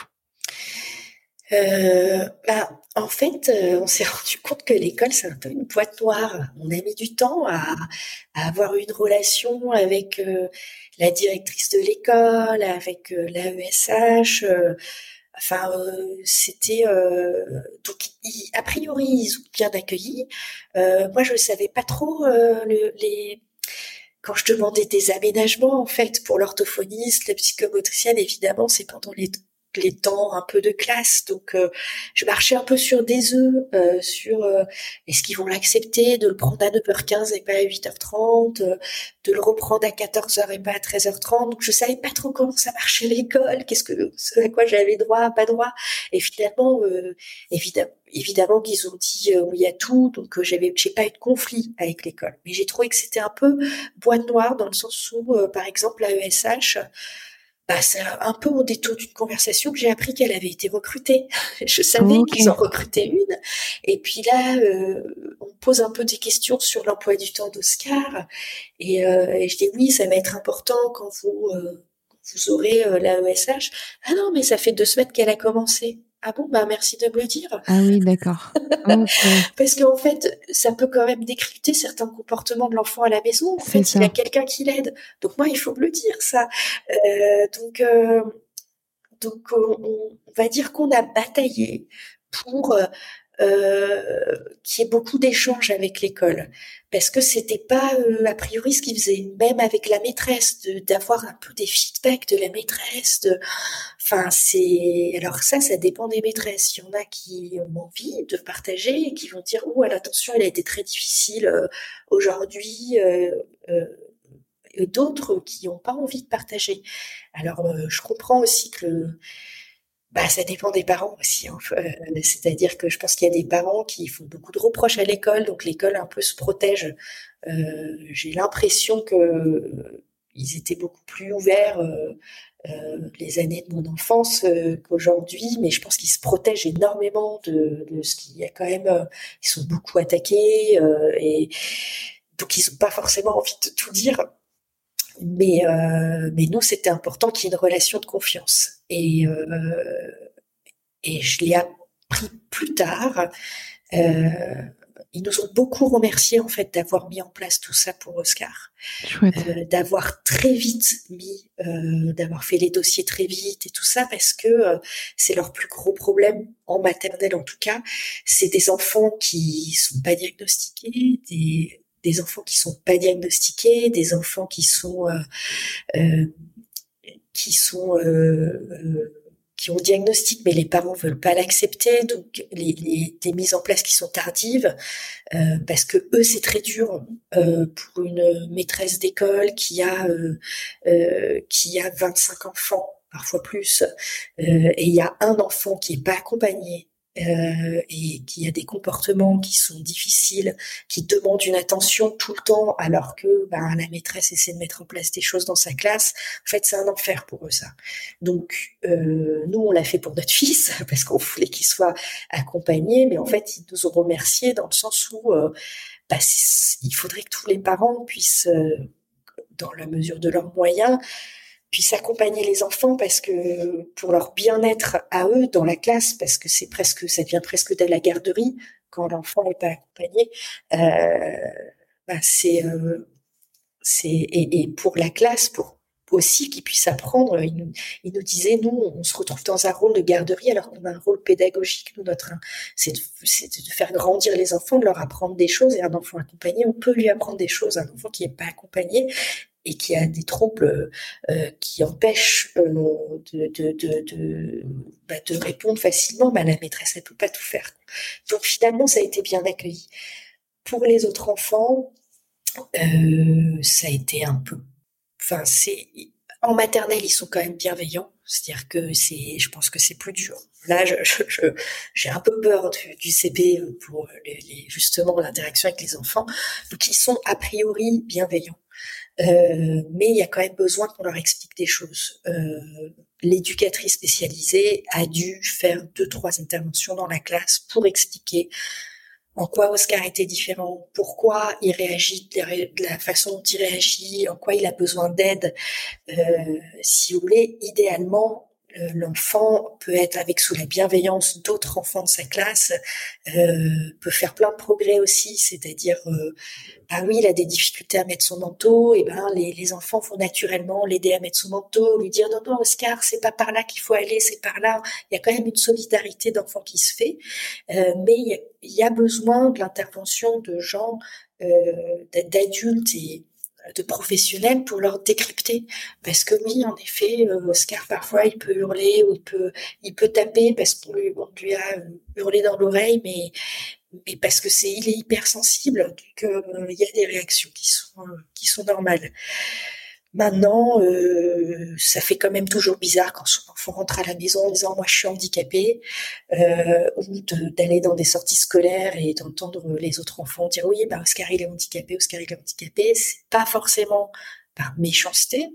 Euh, bah, en fait, euh, on s'est rendu compte que l'école, c'est un peu une boîte noire. On a mis du temps à, à avoir une relation avec euh, la directrice de l'école, avec euh, l'A E S H. Euh, enfin, euh, c'était euh, donc ils- a priori ils ont bien accueilli. Euh, moi, je savais pas trop euh, le, les quand je demandais des aménagements, en fait, pour l'orthophoniste, la psychomotricienne, évidemment, c'est pendant les les temps un peu de classe, donc euh, je marchais un peu sur des œufs, euh, sur euh, est-ce qu'ils vont l'accepter de le prendre à neuf heures quinze et pas à huit heures trente, euh, de le reprendre à quatorze heures et pas à treize heures trente, donc je savais pas trop comment ça marchait l'école, qu'est-ce que ce à quoi j'avais droit, pas droit, et finalement, euh, évidemment, évidemment qu'ils ont dit euh, oui à tout, donc euh, j'avais j'ai pas eu de conflit avec l'école, mais j'ai trouvé que c'était un peu boîte noire dans le sens où, euh, par exemple, la E S H, bah, c'est un peu au détour d'une conversation que j'ai appris qu'elle avait été recrutée. Je savais Ok. qu'ils en recrutaient une. Et puis là, euh, on pose un peu des questions sur l'emploi du temps d'Oscar. Et, euh, et je dis oui, ça va être important quand vous, euh, vous aurez euh, la E S H. Ah non, mais ça fait deux semaines qu'elle a commencé. Ah bon, bah merci de me le dire. Ah oui, d'accord. Ok, Parce qu'en fait, ça peut quand même décrypter certains comportements de l'enfant à la maison. En c'est fait, il a ça. quelqu'un qui l'aide. Donc moi, il faut me le dire, ça. Euh, donc, euh, donc on, on va dire qu'on a bataillé pour euh, euh, qu'il y ait beaucoup d'échanges avec l'école, parce que c'était pas euh, a priori ce qu'ils faisaient, même avec la maîtresse, de, d'avoir un peu des feedbacks de la maîtresse. De, enfin, c'est alors ça, ça dépend des maîtresses. Il y en a qui ont envie de partager et qui vont dire oh, attention, elle a été très difficile euh, aujourd'hui. Euh, euh, et d'autres qui n'ont pas envie de partager. Alors, euh, je comprends aussi que bah, ça dépend des parents aussi. Hein. Euh, c'est-à-dire que je pense qu'il y a des parents qui font beaucoup de reproches à l'école, donc l'école un peu se protège. Euh, j'ai l'impression que euh, ils étaient beaucoup plus ouverts euh, euh, les années de mon enfance euh, qu'aujourd'hui, mais je pense qu'ils se protègent énormément de, de ce qu'il y a quand même. Euh, ils sont beaucoup attaqués euh, et donc ils n'ont pas forcément envie de tout dire. Mais, euh, mais nous, c'était important qu'il y ait une relation de confiance. Et, euh, et je l'ai appris plus tard. Euh, ils nous ont beaucoup remercié en fait d'avoir mis en place tout ça pour Oscar, euh, d'avoir très vite mis, euh, d'avoir fait les dossiers très vite et tout ça parce que euh, c'est leur plus gros problème en maternelle en tout cas, c'est des enfants qui sont pas diagnostiqués, des des enfants qui sont pas diagnostiqués, des enfants qui sont euh, euh, qui sont euh, euh, qui ont diagnostic, mais les parents veulent pas l'accepter, donc les, les des mises en place qui sont tardives, euh, parce que eux c'est très dur euh, pour une maîtresse d'école qui a euh, euh, qui a vingt-cinq enfants, parfois plus, euh, et il y a un enfant qui est pas accompagné. Euh, et qui a des comportements qui sont difficiles, qui demandent une attention tout le temps, alors que ben, la maîtresse essaie de mettre en place des choses dans sa classe. En fait, c'est un enfer pour eux, ça. Donc, euh, nous, on l'a fait pour notre fils, parce qu'on voulait qu'il soit accompagné, mais en fait, ils nous ont remerciés dans le sens où euh, bah, il faudrait que tous les parents puissent, euh, dans la mesure de leurs moyens, puissent accompagner les enfants parce que pour leur bien-être à eux dans la classe, parce que c'est presque, ça devient presque de la garderie quand l'enfant n'est pas accompagné. Euh, bah c'est, euh, c'est et, et pour la classe, pour aussi qu'ils puissent apprendre. Il nous, il nous disait, nous, on se retrouve dans un rôle de garderie alors qu'on a un rôle pédagogique. Nous, notre, c'est de, c'est de faire grandir les enfants, de leur apprendre des choses. Et un enfant accompagné, on peut lui apprendre des choses. Un enfant qui n'est pas accompagné et qui a des troubles euh, qui empêchent euh, de, de, de, de, bah, de répondre facilement, bah, la maîtresse, elle peut pas tout faire. Donc finalement, ça a été bien accueilli. Pour les autres enfants, euh, ça a été un peu... Enfin, c'est... En maternelle, ils sont quand même bienveillants. C'est-à-dire que c'est, je pense que c'est plus dur. Là, je, je, je, j'ai un peu peur du, du C P pour les, les, justement l'interaction avec les enfants. Donc, ils sont a priori bienveillants. Euh, mais il y a quand même besoin qu'on leur explique des choses. Euh, l'éducatrice spécialisée a dû faire deux, trois interventions dans la classe pour expliquer en quoi Oscar était différent, pourquoi il réagit de la façon dont il réagit, en quoi il a besoin d'aide. Euh, si vous voulez, idéalement, euh, l'enfant peut être avec sous la bienveillance d'autres enfants de sa classe, euh, peut faire plein de progrès aussi, c'est-à-dire euh, ah oui, il a des difficultés à mettre son manteau, et ben les, les enfants vont naturellement l'aider à mettre son manteau, lui dire non non Oscar, c'est pas par là qu'il faut aller, c'est par là. Il y a quand même une solidarité d'enfants qui se fait, euh, mais il y, a, il y a besoin de l'intervention de gens, euh, d'adultes et de professionnels pour leur décrypter, parce que oui en effet euh, Oscar parfois il peut hurler ou il peut il peut taper parce qu'on lui, on lui a hurlé dans l'oreille, mais mais parce que c'est il est hypersensible, donc euh, il y a des réactions qui sont euh, qui sont normales. Maintenant, euh, ça fait quand même toujours bizarre quand son enfant rentre à la maison en disant moi je suis handicapé, euh, ou de, d'aller dans des sorties scolaires et d'entendre les autres enfants dire oui bah Oscar il est handicapé, Oscar il est handicapé. C'est pas forcément par méchanceté,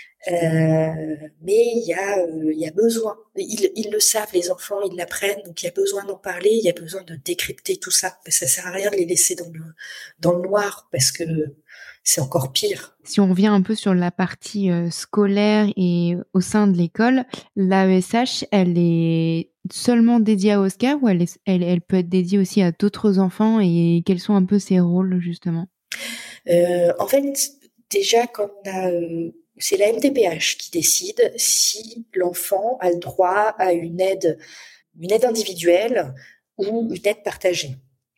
euh, mais il y a euh, il y a besoin. Ils, ils le savent les enfants, ils l'apprennent, donc il y a besoin d'en parler, il y a besoin de décrypter tout ça. Ça sert à rien de les laisser dans le dans le noir parce que c'est encore pire. Si on revient un peu sur la partie euh, scolaire et au sein de l'école, l'A E S H, elle est seulement dédiée à Oscar ou elle, est, elle, elle peut être dédiée aussi à d'autres enfants, et quels sont un peu ses rôles justement? euh, En fait, déjà quand on a, euh, c'est la M D P H qui décide si l'enfant a le droit à une aide, une aide individuelle ou une aide partagée.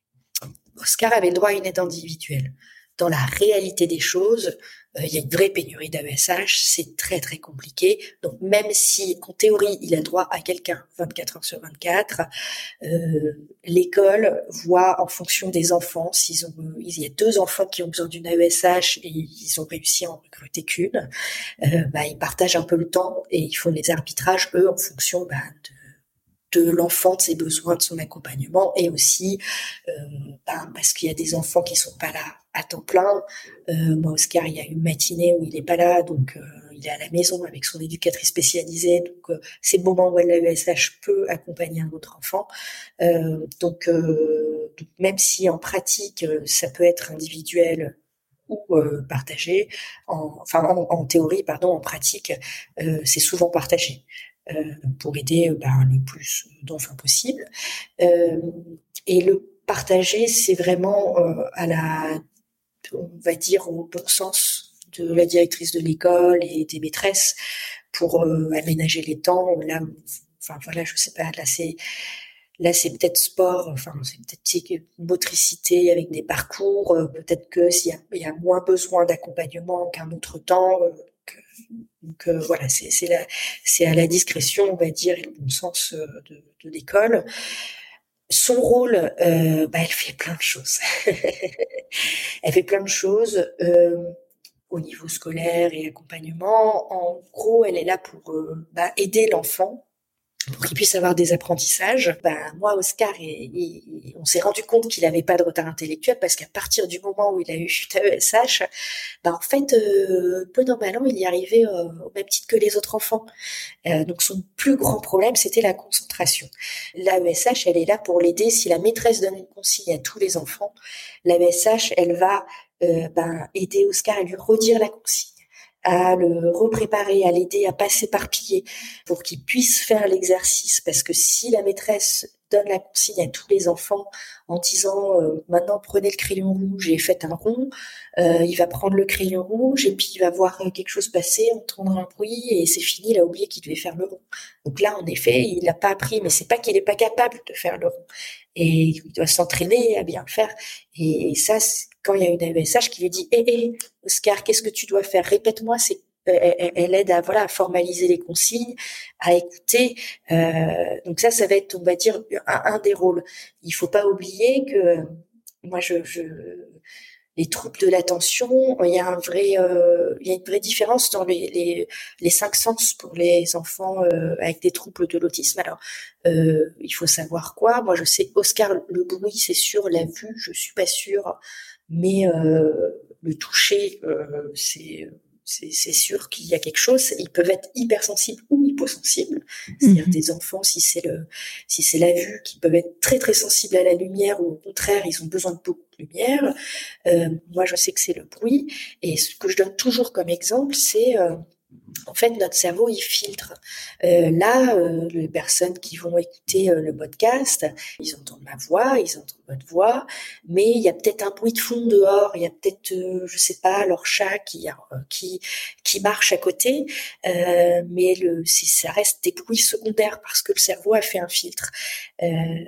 Oscar avait le droit à une aide individuelle. Dans la réalité des choses, euh, il y a une vraie pénurie d'A E S H, c'est très très compliqué. Donc même si en théorie il a droit à quelqu'un vingt-quatre heures sur vingt-quatre, euh, l'école voit en fonction des enfants, s'ils ont, il y a deux enfants qui ont besoin d'une A E S H et ils ont réussi à en recruter qu'une, euh, bah, ils partagent un peu le temps et ils font les arbitrages eux en fonction bah, de de l'enfant, de ses besoins, de son accompagnement, et aussi euh, ben, parce qu'il y a des enfants qui sont pas là à temps plein. Euh, moi, Oscar, il y a une matinée où il est pas là, donc euh, il est à la maison avec son éducatrice spécialisée. Donc euh, c'est le moment où l'A E S H peut accompagner un autre enfant. Euh, donc, euh, donc même si en pratique ça peut être individuel ou euh, partagé, en, enfin en, en théorie, pardon, en pratique, euh, c'est souvent partagé. Euh, pour aider ben, le plus d'enfants possible. Euh, et le, partager, c'est vraiment euh, à la, on va dire, au bon sens de la directrice de l'école et des maîtresses pour euh, aménager les temps. Là, enfin voilà, je sais pas, là c'est Là, c'est peut-être sport, enfin, c'est peut-être motricité avec des parcours. Euh, peut-être que s'il y a, il y a moins besoin d'accompagnement qu'un autre temps. Euh, que, donc euh, voilà, c'est, c'est, la, c'est à la discrétion, on va dire, et le bon sens euh, de, de l'école. Son rôle, euh, bah, elle fait plein de choses. Elle fait plein de choses euh, au niveau scolaire et accompagnement. En gros, elle est là pour euh, bah, aider l'enfant pour qu'il puisse avoir des apprentissages. Ben, moi, Oscar, et, et, on s'est rendu compte qu'il n'avait pas de retard intellectuel parce qu'à partir du moment où il a eu A E S H, ben, en fait, euh, peu normalement, il y arrivait euh, au même titre que les autres enfants. Euh, donc, son plus grand problème, c'était la concentration. L'A E S H, elle est là pour l'aider. Si la maîtresse donne une consigne à tous les enfants, l'A E S H, elle va euh, ben, aider Oscar à lui redire la consigne, à le repréparer, à l'aider à pas s'éparpiller pour qu'il puisse faire l'exercice. Parce que si la maîtresse donne la consigne à tous les enfants en disant euh, maintenant prenez le crayon rouge et faites un rond, euh, il va prendre le crayon rouge et puis il va voir quelque chose passer, entendre un bruit et c'est fini, il a oublié qu'il devait faire le rond. Donc là, en effet, il n'a pas appris, mais c'est pas qu'il n'est pas capable de faire le rond. Et il doit s'entraîner à bien le faire. Et, et ça, quand il y a une A E S H qui lui dit hé, hé, Oscar, qu'est-ce que tu dois faire? Répète-moi, c'est elle, elle aide à voilà à formaliser les consignes, à écouter. Euh, donc ça, ça va être, on va dire, un, un des rôles. Il faut pas oublier que moi, je, je les troubles de l'attention, il y a un vrai, euh, il y a une vraie différence dans les les, les cinq sens pour les enfants euh, avec des troubles de l'autisme. Alors, euh, il faut savoir quoi. Moi, je sais, Oscar, le bruit, c'est sûr, la vue, je suis pas sûre, mais euh, le toucher, euh, c'est c'est, c'est sûr qu'il y a quelque chose. Ils peuvent être hypersensibles ou hyposensibles. C'est-à-dire mmh. des enfants, si c'est le, si c'est la vue, qui peuvent être très très sensibles à la lumière, ou au contraire, ils ont besoin de beaucoup de lumière. Euh, moi, je sais que c'est le bruit. Et ce que je donne toujours comme exemple, c'est euh, en fait, notre cerveau, il filtre. Euh, là, euh, les personnes qui vont écouter euh, le podcast, ils entendent ma voix, ils entendent votre voix, mais il y a peut-être un bruit de fond dehors, il y a peut-être, euh, je sais pas, leur chat qui euh, qui qui marche à côté, euh, mais le, si ça reste des bruits secondaires parce que le cerveau a fait un filtre. Euh,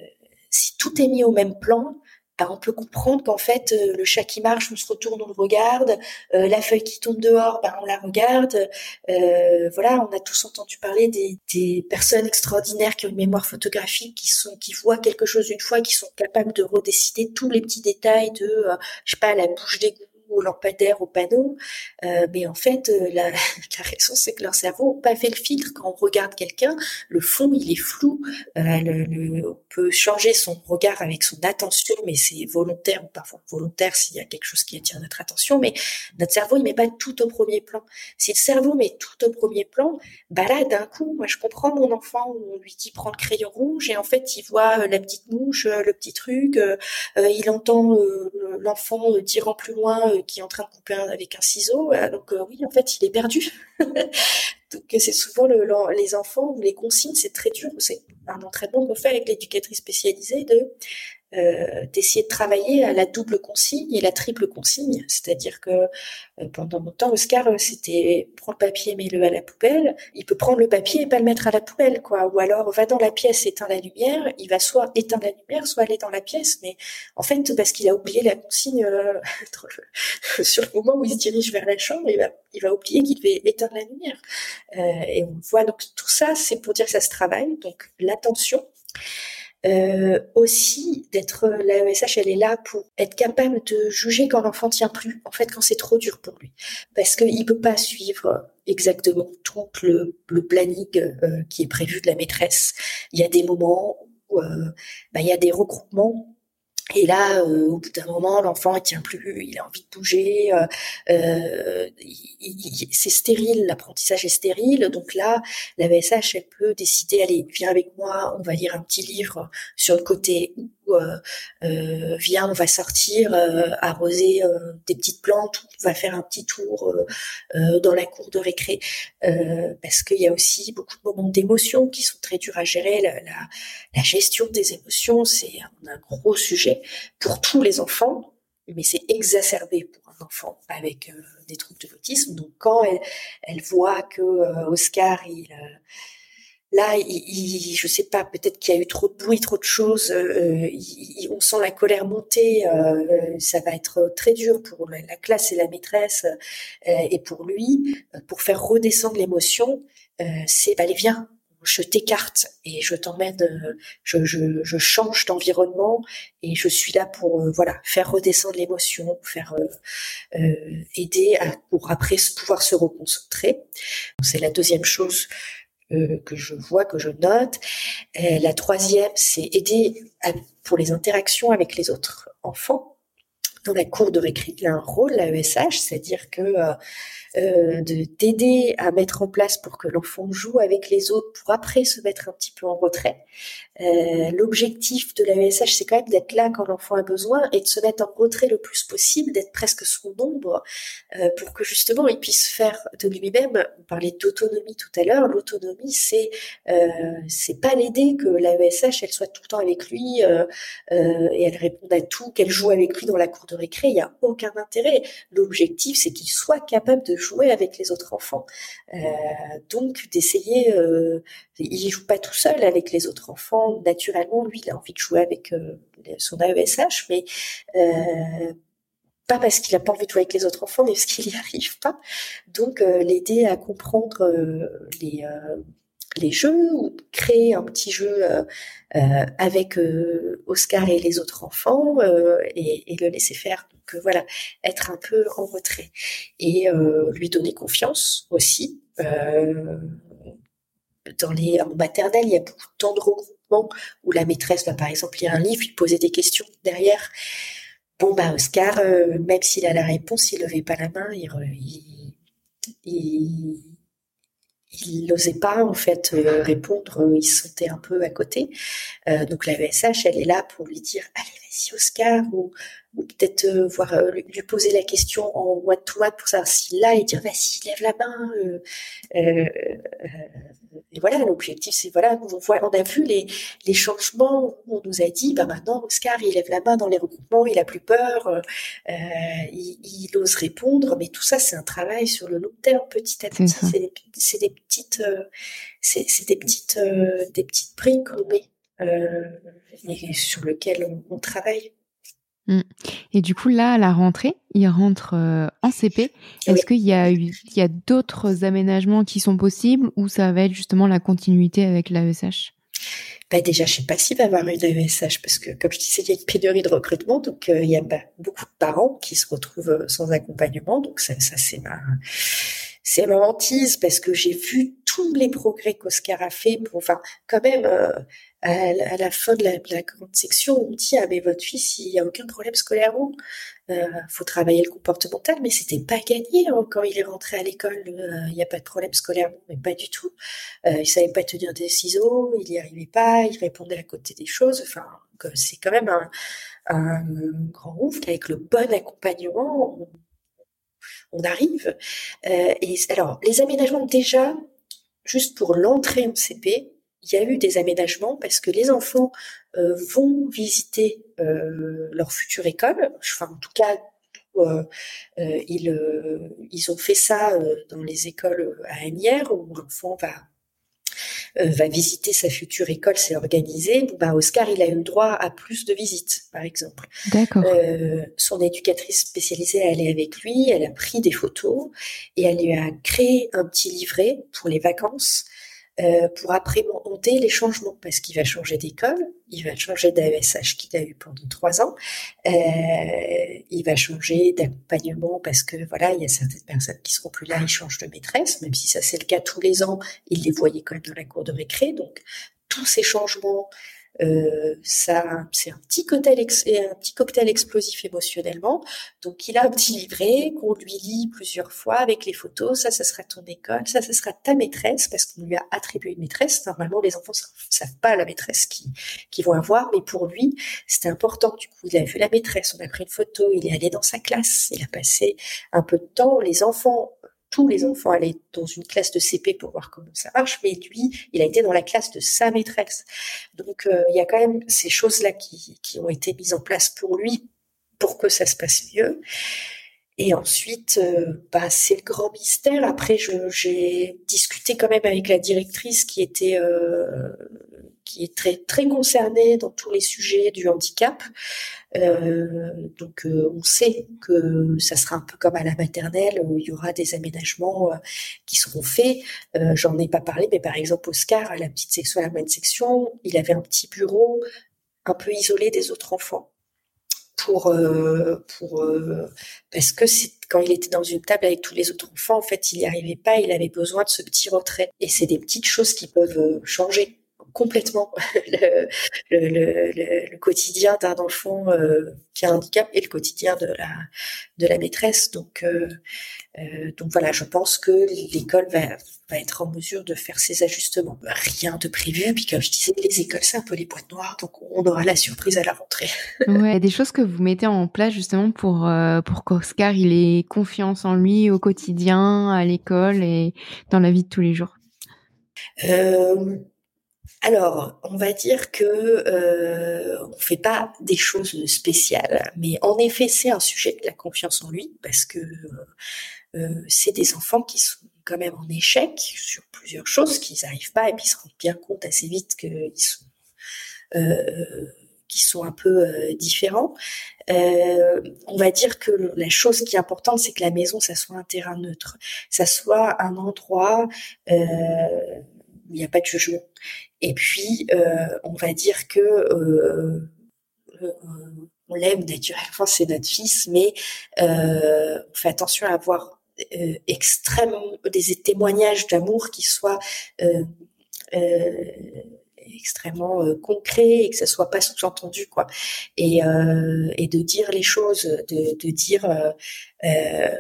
si tout est mis au même plan, ben, on peut comprendre qu'en fait, euh, le chat qui marche, on se retourne, on le regarde. Euh, la feuille qui tombe dehors, ben, on la regarde. Euh, voilà, on a tous entendu parler des, des personnes extraordinaires qui ont une mémoire photographique, qui sont, qui voient quelque chose une fois, qui sont capables de redécider tous les petits détails de, euh, je sais pas, la bouche d'égout au lampadaire, au panneau. Euh, mais en fait, euh, la, la raison, c'est que leur cerveau n'a pas fait le filtre. Quand on regarde quelqu'un, le fond, il est flou. Euh, le, le, on peut changer son regard avec son attention, mais c'est volontaire ou parfois volontaire s'il y a quelque chose qui attire notre attention. Mais notre cerveau, il met pas tout au premier plan. Si le cerveau met tout au premier plan, bah là, d'un coup, moi, je comprends mon enfant où on lui dit prends le crayon rouge et en fait, il voit la petite mouche, le petit truc. Euh, il entend euh, l'enfant dire en plus loin euh, qui est en train de couper un, avec un ciseau. Euh, donc euh, oui, en fait, il est perdu. Donc c'est souvent le, le, les enfants ou les consignes, c'est très dur. C'est un entraînement qu'on fait avec l'éducatrice spécialisée de euh, d'essayer de travailler à la double consigne et la triple consigne. C'est-à-dire que euh, pendant longtemps, Oscar, euh, c'était prends le papier, mets-le à la poubelle. Il peut prendre le papier et pas le mettre à la poubelle, quoi. Ou alors va dans la pièce, éteins la lumière. Il va soit éteindre la lumière, soit aller dans la pièce. Mais en fait, parce qu'il a oublié la consigne euh, sur le moment où il se dirige vers la chambre, il va, il va oublier qu'il devait éteindre la lumière. Euh, et on voit donc tout ça, c'est pour dire que ça se travaille. Donc l'attention. Euh, aussi d'être l'A E S H, elle est là pour être capable de juger quand l'enfant tient plus, en fait quand c'est trop dur pour lui, parce qu'il peut pas suivre exactement tout le, le planning euh, qui est prévu de la maîtresse. Il y a des moments où euh, bah, il y a des regroupements. Et là, euh, au bout d'un moment, l'enfant il tient plus, il a envie de bouger, euh, euh, il, il, c'est stérile, l'apprentissage est stérile. Donc là, la V S H, elle peut décider, allez, viens avec moi, on va lire un petit livre sur le côté, ou euh, euh, viens, on va sortir, euh, arroser euh, des petites plantes, on va faire un petit tour euh, euh, dans la cour de récré, euh, parce qu'il y a aussi beaucoup de moments d'émotion qui sont très durs à gérer. La, la, la gestion des émotions, c'est un, un gros sujet. vrai pour tous les enfants, mais c'est exacerbé pour un enfant avec euh, des troubles de l'autisme. Donc quand elle, elle voit que euh, Oscar, il, euh, là, il, il, je sais pas, peut-être qu'il y a eu trop de bruit, trop de choses, euh, il, il, on sent la colère monter, euh, ça va être très dur pour la, la classe et la maîtresse euh, et pour lui, pour faire redescendre l'émotion, euh, c'est, bah, allez, viens, je t'écarte et je t'emmène, euh, je, je, je change d'environnement et je suis là pour, euh, voilà, faire redescendre l'émotion, faire euh, euh, aider à, pour après pouvoir se reconcentrer. C'est la deuxième chose euh, que je vois, que je note. Euh, la troisième, c'est aider à, pour les interactions avec les autres enfants. Dans la cour de récré, il a un rôle, l'A E S H, c'est-à-dire que euh, euh, de t'aider à mettre en place pour que l'enfant joue avec les autres, pour après se mettre un petit peu en retrait. Euh, l'objectif de l'A E S H, c'est quand même d'être là quand l'enfant a besoin et de se mettre en retrait le plus possible, d'être presque son ombre, euh, pour que justement il puisse faire de lui-même. On parlait d'autonomie tout à l'heure. L'autonomie, c'est euh, c'est pas l'aider que l'A E S H elle soit tout le temps avec lui euh, euh, et elle réponde à tout, qu'elle joue avec lui dans la cour de récré. Il y a aucun intérêt. L'objectif, c'est qu'il soit capable de jouer avec les autres enfants. Euh, donc d'essayer, euh, il joue pas tout seul avec les autres enfants. Naturellement, lui, il a envie de jouer avec euh, son A E S H, mais euh, pas parce qu'il a pas envie de jouer avec les autres enfants, mais parce qu'il n'y arrive pas. Donc euh, l'aider à comprendre euh, les euh, les jeux, ou créer un petit jeu euh, euh, avec euh, Oscar et les autres enfants euh, et, et le laisser faire. Donc euh, voilà, être un peu en retrait et euh, lui donner confiance aussi. Euh, dans les en maternelle, il y a beaucoup de temps de regroupement où la maîtresse va par exemple lire un livre, lui poser des questions derrière. Bon bah Oscar, euh, même s'il a la réponse, il levait pas la main, il, il, il il n'osait pas en fait euh, répondre, il se sentait un peu à côté. Euh, donc la E S H, elle est là pour lui dire allez vas-y Oscar, ou, ou peut-être euh, voir euh, lui, lui poser la question en one to one pour savoir s'il l'a et dire vas-y lève la main. Euh, euh, euh, et voilà, l'objectif c'est voilà, on, voit, on a vu les, les changements où on nous a dit bah maintenant Oscar il lève la main dans les regroupements, il a plus peur, euh, il, il ose répondre, mais tout ça c'est un travail sur le long terme, petit à C'est petit, ça. c'est des, c'est des petites, euh, c'est, c'est des petites, euh, des petites briques qu'on met euh, et sur lesquelles on, on travaille. Mmh. Et du coup, là, à la rentrée, il rentre euh, en C P. Est-ce Oui. qu'il y a eu, il y a d'autres aménagements qui sont possibles ou ça va être justement la continuité avec l'A E S H? Bah déjà, je sais pas s'il va y avoir une A E S H parce que, comme je disais, il y a une pénurie de recrutement, donc euh, il y a bah, beaucoup de parents qui se retrouvent sans accompagnement. Donc ça, ça c'est ma, c'est ma hantise parce que j'ai vu tous les progrès qu'Oscar a fait. Pour, enfin, quand même, euh, à, à la fin de la, de la grande section, on me dit ah mais votre fils, il y a aucun problème scolairement. Euh, faut travailler le comportemental, mais c'était pas gagné hein, quand il est rentré à l'école. Il euh, n'y a pas de problème scolairement, mais pas du tout. Euh, il savait pas tenir des ciseaux, il y arrivait pas, il répondait à côté des choses. Enfin, c'est quand même un, un grand ouf qu'avec le bon accompagnement, on, on arrive. Euh, et alors, les aménagements déjà, juste pour l'entrée en C P, il y a eu des aménagements parce que les enfants euh, vont visiter euh, leur future école. Enfin, en tout cas, euh, euh, ils, euh, ils ont fait ça euh, dans les écoles à Asnières où l'enfant va euh, va visiter sa future école, c'est organisé. Bon, bah, Oscar, il a eu le droit à plus de visites, par exemple. D'accord. Euh, son éducatrice spécialisée, elle est avec lui, elle a pris des photos et elle lui a créé un petit livret pour les vacances euh, pour appréhender les changements parce qu'il va changer d'école, il va changer d'A E S H qu'il a eu pendant trois ans, euh, il va changer d'accompagnement parce que voilà, il y a certaines personnes qui seront plus là, ils changent de maîtresse, même si ça c'est le cas tous les ans, il les voyait quand même dans la cour de récré, donc tous ces changements euh, ça, c'est un petit cocktail, ex- un petit cocktail explosif émotionnellement. Donc, il a un petit livret qu'on lui lit plusieurs fois avec les photos. Ça, ça sera ton école. Ça, ça sera ta maîtresse parce qu'on lui a attribué une maîtresse. Normalement, les enfants ne savent pas la maîtresse qu'ils qui vont avoir, mais pour lui, c'était important. Du coup, il a vu la maîtresse. On a pris une photo. Il est allé dans sa classe. Il a passé un peu de temps. Les enfants tous les enfants allaient dans une classe de C P pour voir comment ça marche, mais lui, il a été dans la classe de sa maîtresse. Donc, euh, il y a quand même ces choses-là qui, qui ont été mises en place pour lui, pour que ça se passe mieux. Et ensuite, euh, bah, c'est le grand mystère. Après, je, j'ai discuté quand même avec la directrice qui était... Euh, qui est très très concernée dans tous les sujets du handicap. Euh, donc euh, on sait que ça sera un peu comme à la maternelle où il y aura des aménagements euh, qui seront faits. Euh, j'en ai pas parlé, mais par exemple Oscar, à la petite section, à la moyenne section, il avait un petit bureau un peu isolé des autres enfants. Pour euh, pour euh, parce que c'est, quand il était dans une table avec tous les autres enfants, en fait, il n'y arrivait pas, il avait besoin de ce petit retrait. Et c'est des petites choses qui peuvent changer complètement le, le, le, le, le quotidien d'un enfant euh, qui a un handicap et le quotidien de la de la maîtresse. Donc euh, euh, donc voilà, je pense que l'école va va être en mesure de faire ces ajustements. Rien de prévu, puis comme je disais, les écoles c'est un peu les boîtes noires, donc on aura la surprise à la rentrée. Ouais, des choses que vous mettez en place justement pour euh, pour qu'Oscar il ait confiance en lui au quotidien, à l'école et dans la vie de tous les jours. Euh, Alors, on va dire que euh, on fait pas des choses spéciales, mais en effet, c'est un sujet de la confiance en lui parce que euh, c'est des enfants qui sont quand même en échec sur plusieurs choses, qu'ils n'arrivent pas et puis ils se rendent bien compte assez vite qu'ils sont euh, qui sont un peu euh, différents. Euh, on va dire que le, la chose qui est importante, c'est que la maison, ça soit un terrain neutre, ça soit un endroit euh, où il n'y a pas de jugement. Et puis, euh, on va dire que euh, euh, on l'aime naturellement, c'est notre fils, mais euh, on fait attention à avoir euh, extrêmement des témoignages d'amour qui soient euh, euh, extrêmement euh, concrets et que ça soit pas sous-entendu quoi. Et, euh, et de dire les choses, de, de dire euh, euh,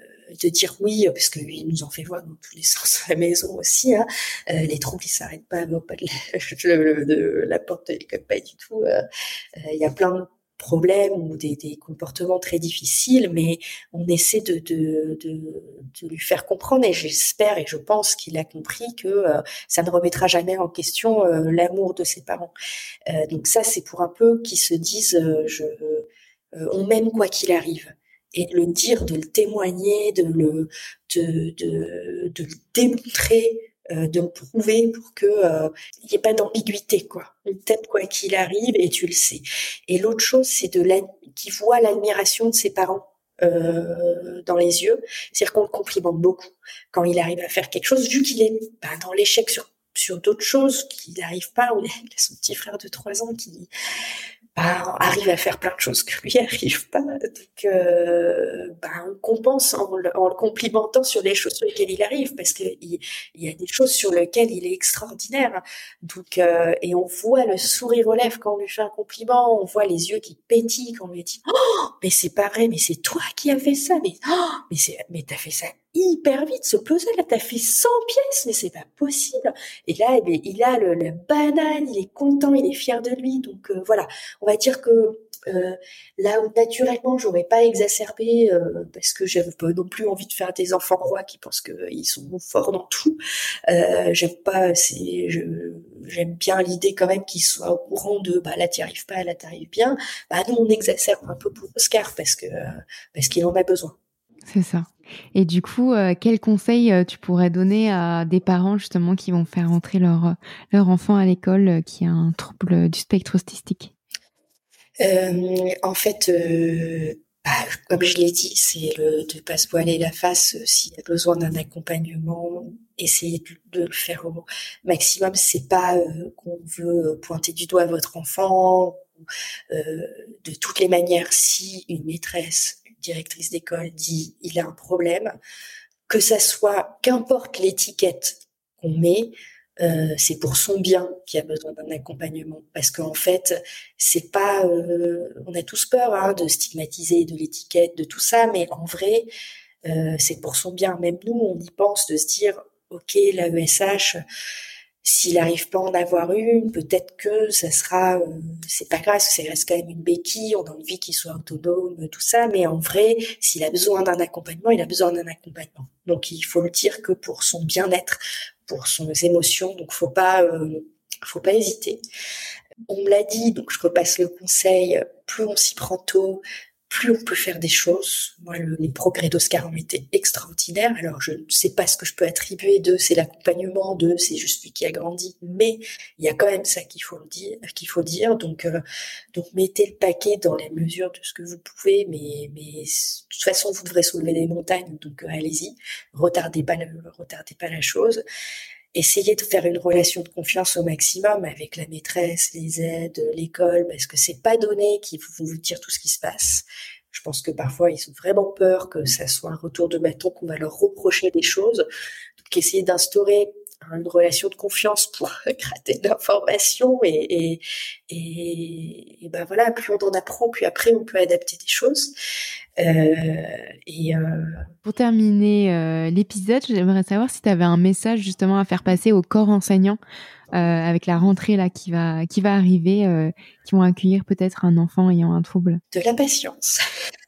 de dire oui, parce que lui, il nous en fait voir dans tous les sens à la maison aussi. Hein. Euh, les troubles, ils s'arrêtent pas, non, pas de la, de, de la porte de l'école, pas du tout. Il euh, euh, y a plein de problèmes ou des, des comportements très difficiles, mais on essaie de, de, de, de lui faire comprendre, et j'espère et je pense qu'il a compris que euh, ça ne remettra jamais en question euh, l'amour de ses parents. Euh, donc ça, c'est pour un peu qu'ils se disent, euh, je, euh, on m'aime quoi qu'il arrive. Et de le dire, de le témoigner, de le, de, de, de le démontrer, euh, de le prouver pour que euh, il n'y ait pas d'ambiguïté, quoi. On t'aime quoi qu'il arrive et tu le sais. Et l'autre chose, c'est de la, qu'il voit l'admiration de ses parents euh, dans les yeux. C'est-à-dire qu'on le complimente beaucoup quand il arrive à faire quelque chose, vu qu'il est bah, dans l'échec sur sur d'autres choses qu'il n'arrive pas. Il a son petit frère de trois ans qui bah, arrive à faire plein de choses que lui n'arrive pas. Donc, euh, bah, on compense en le, en le complimentant sur les choses sur lesquelles il arrive, parce qu'il il y a des choses sur lesquelles il est extraordinaire. Donc, euh, et on voit le sourire aux lèvres quand on lui fait un compliment, on voit les yeux qui pétillent quand on lui dit oh, mais c'est pas vrai, mais c'est toi qui as fait ça, mais oh, mais c'est, mais t'as fait ça hyper vite, ce puzzle là, t'as fait cent pièces, mais c'est pas possible. Et là, il, il a le, la banane, il est content, il est fier de lui. Donc euh, voilà, on va dire que euh, là où naturellement j'aurais pas exacerbé euh, parce que j'avais pas non plus envie de faire des enfants rois qui pensent qu'ils sont forts dans tout. Euh, j'aime pas, c'est, je, j'aime bien l'idée quand même qu'ils soient au courant de bah là t'y arrives pas, là t'arrives bien. Bah nous on exacerbe un peu pour Oscar parce que euh, parce qu'il en a besoin. C'est ça. Et du coup, euh, quels conseils euh, tu pourrais donner à des parents justement qui vont faire entrer leur leur enfant à l'école euh, qui a un trouble du spectre autistique? Euh, en fait, euh, bah, comme je l'ai dit, c'est le, de pas se voiler la face euh, s'il y a besoin d'un accompagnement, essayer de, de le faire au maximum. C'est pas euh, qu'on veut pointer du doigt votre enfant. Euh, de toutes les manières, si une maîtresse, une directrice d'école dit il a un problème, que ça soit, qu'importe l'étiquette qu'on met, euh, c'est pour son bien qu'il y a besoin d'un accompagnement. Parce qu'en fait, c'est pas, euh, on a tous peur hein, de stigmatiser, de l'étiquette, de tout ça, mais en vrai, euh, c'est pour son bien. Même nous, on y pense de se dire, ok, l'A E S H, S'il n'arrive pas à en avoir une, peut-être que ça sera, euh, c'est pas grave, ça reste quand même une béquille, on a envie qu'il soit autonome, tout ça, mais en vrai, s'il a besoin d'un accompagnement, il a besoin d'un accompagnement. Donc il faut le dire que pour son bien-être, pour son émotions, donc faut pas, euh, faut pas hésiter. On me l'a dit, donc je repasse le conseil, plus on s'y prend tôt, plus on peut faire des choses. Moi, le, les progrès d'Oscar ont été extraordinaires. Alors, je ne sais pas ce que je peux attribuer de c'est l'accompagnement, de c'est juste lui qui a grandi, mais il y a quand même ça qu'il faut le dire, qu'il faut dire. Donc, euh, donc mettez le paquet dans les mesures de ce que vous pouvez, mais, mais de toute façon, vous devrez soulever des montagnes, donc euh, allez-y, retardez pas, le, retardez pas la chose. Essayez de faire une relation de confiance au maximum avec la maîtresse, les aides, l'école, parce que c'est pas donné qu'ils vont vous dire tout ce qui se passe. Je pense que parfois ils ont vraiment peur que ça soit un retour de bâton, qu'on va leur reprocher des choses. Donc essayez d'instaurer une relation de confiance pour gratter de l'information et, et, et, et ben voilà, plus on en apprend, plus après on peut adapter des choses. Euh, et euh... Pour terminer euh, l'épisode, j'aimerais savoir si tu avais un message justement à faire passer au corps enseignant euh, avec la rentrée là qui va qui va arriver, euh, qui vont accueillir peut-être un enfant ayant un trouble. De la patience.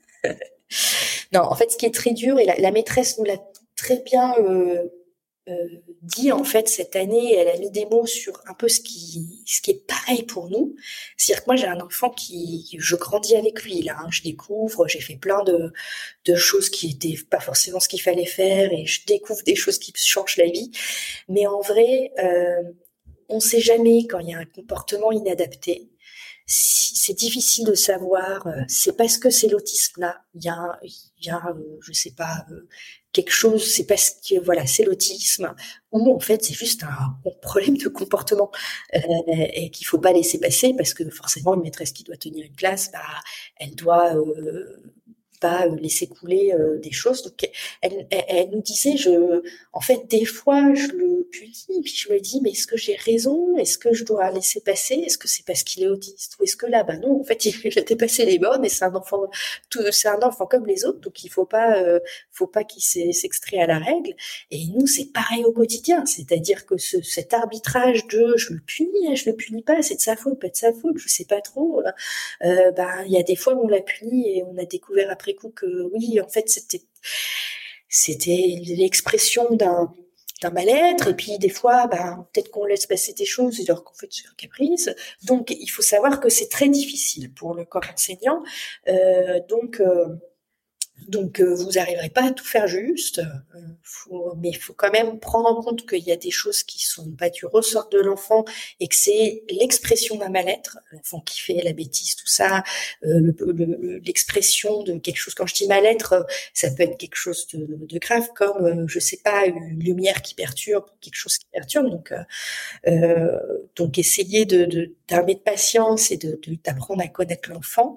Non, en fait, ce qui est très dur, et la, la maîtresse nous l'a très bien euh, euh, dit en fait cette année, elle a mis des mots sur un peu ce qui ce qui est pareil pour nous. C'est-à-dire que moi j'ai un enfant qui, je grandis avec lui là, hein, je découvre, j'ai fait plein de de choses qui étaient pas forcément ce qu'il fallait faire, et je découvre des choses qui changent la vie. Mais en vrai, euh, on sait jamais quand il y a un comportement inadapté. C'est difficile de savoir, euh, c'est parce que c'est l'autisme là, il y a, il y a, euh, je sais pas, euh, quelque chose, c'est parce que voilà, c'est l'autisme, ou en fait c'est juste un, un problème de comportement euh, et qu'il faut pas laisser passer, parce que forcément une maîtresse qui doit tenir une classe, bah, elle doit euh, pas laisser couler euh, des choses. Donc elle, elle, elle nous disait, je, en fait, des fois, je le punis, puis je me dis, mais est-ce que j'ai raison? Est-ce que je dois laisser passer? Est-ce que c'est parce qu'il est autiste? Ou est-ce que là, bah non, en fait, il a dépassé les bornes et c'est un enfant, tout, c'est un enfant comme les autres, donc il faut pas, euh, faut pas qu'il s'extrait à la règle. Et nous, c'est pareil au quotidien, c'est-à-dire que ce, cet arbitrage de, je le punis, je le punis pas, c'est de sa faute, pas de sa faute, je sais pas trop. Euh, bah, il y a des fois où on l'a puni et on a découvert après coup que oui, en fait, c'était c'était l'expression d'un d'un mal-être, et puis des fois, bah, peut-être qu'on laisse passer des choses alors qu'en fait c'est un caprice. Donc il faut savoir que c'est très difficile pour le corps enseignant. Euh, donc euh, Donc euh, vous n'arriverez pas à tout faire juste, euh, faut, mais il faut quand même prendre en compte qu'il y a des choses qui sont pas du ressort de l'enfant et que c'est l'expression d'un mal-être, l'enfant qui fait la bêtise, tout ça, euh, le, le, l'expression de quelque chose. Quand je dis mal-être, ça peut être quelque chose de, de grave, comme euh, je sais pas, une lumière qui perturbe, quelque chose qui perturbe. Donc euh, euh, donc essayer de, de d'armer de patience et de, de d'apprendre à connaître l'enfant,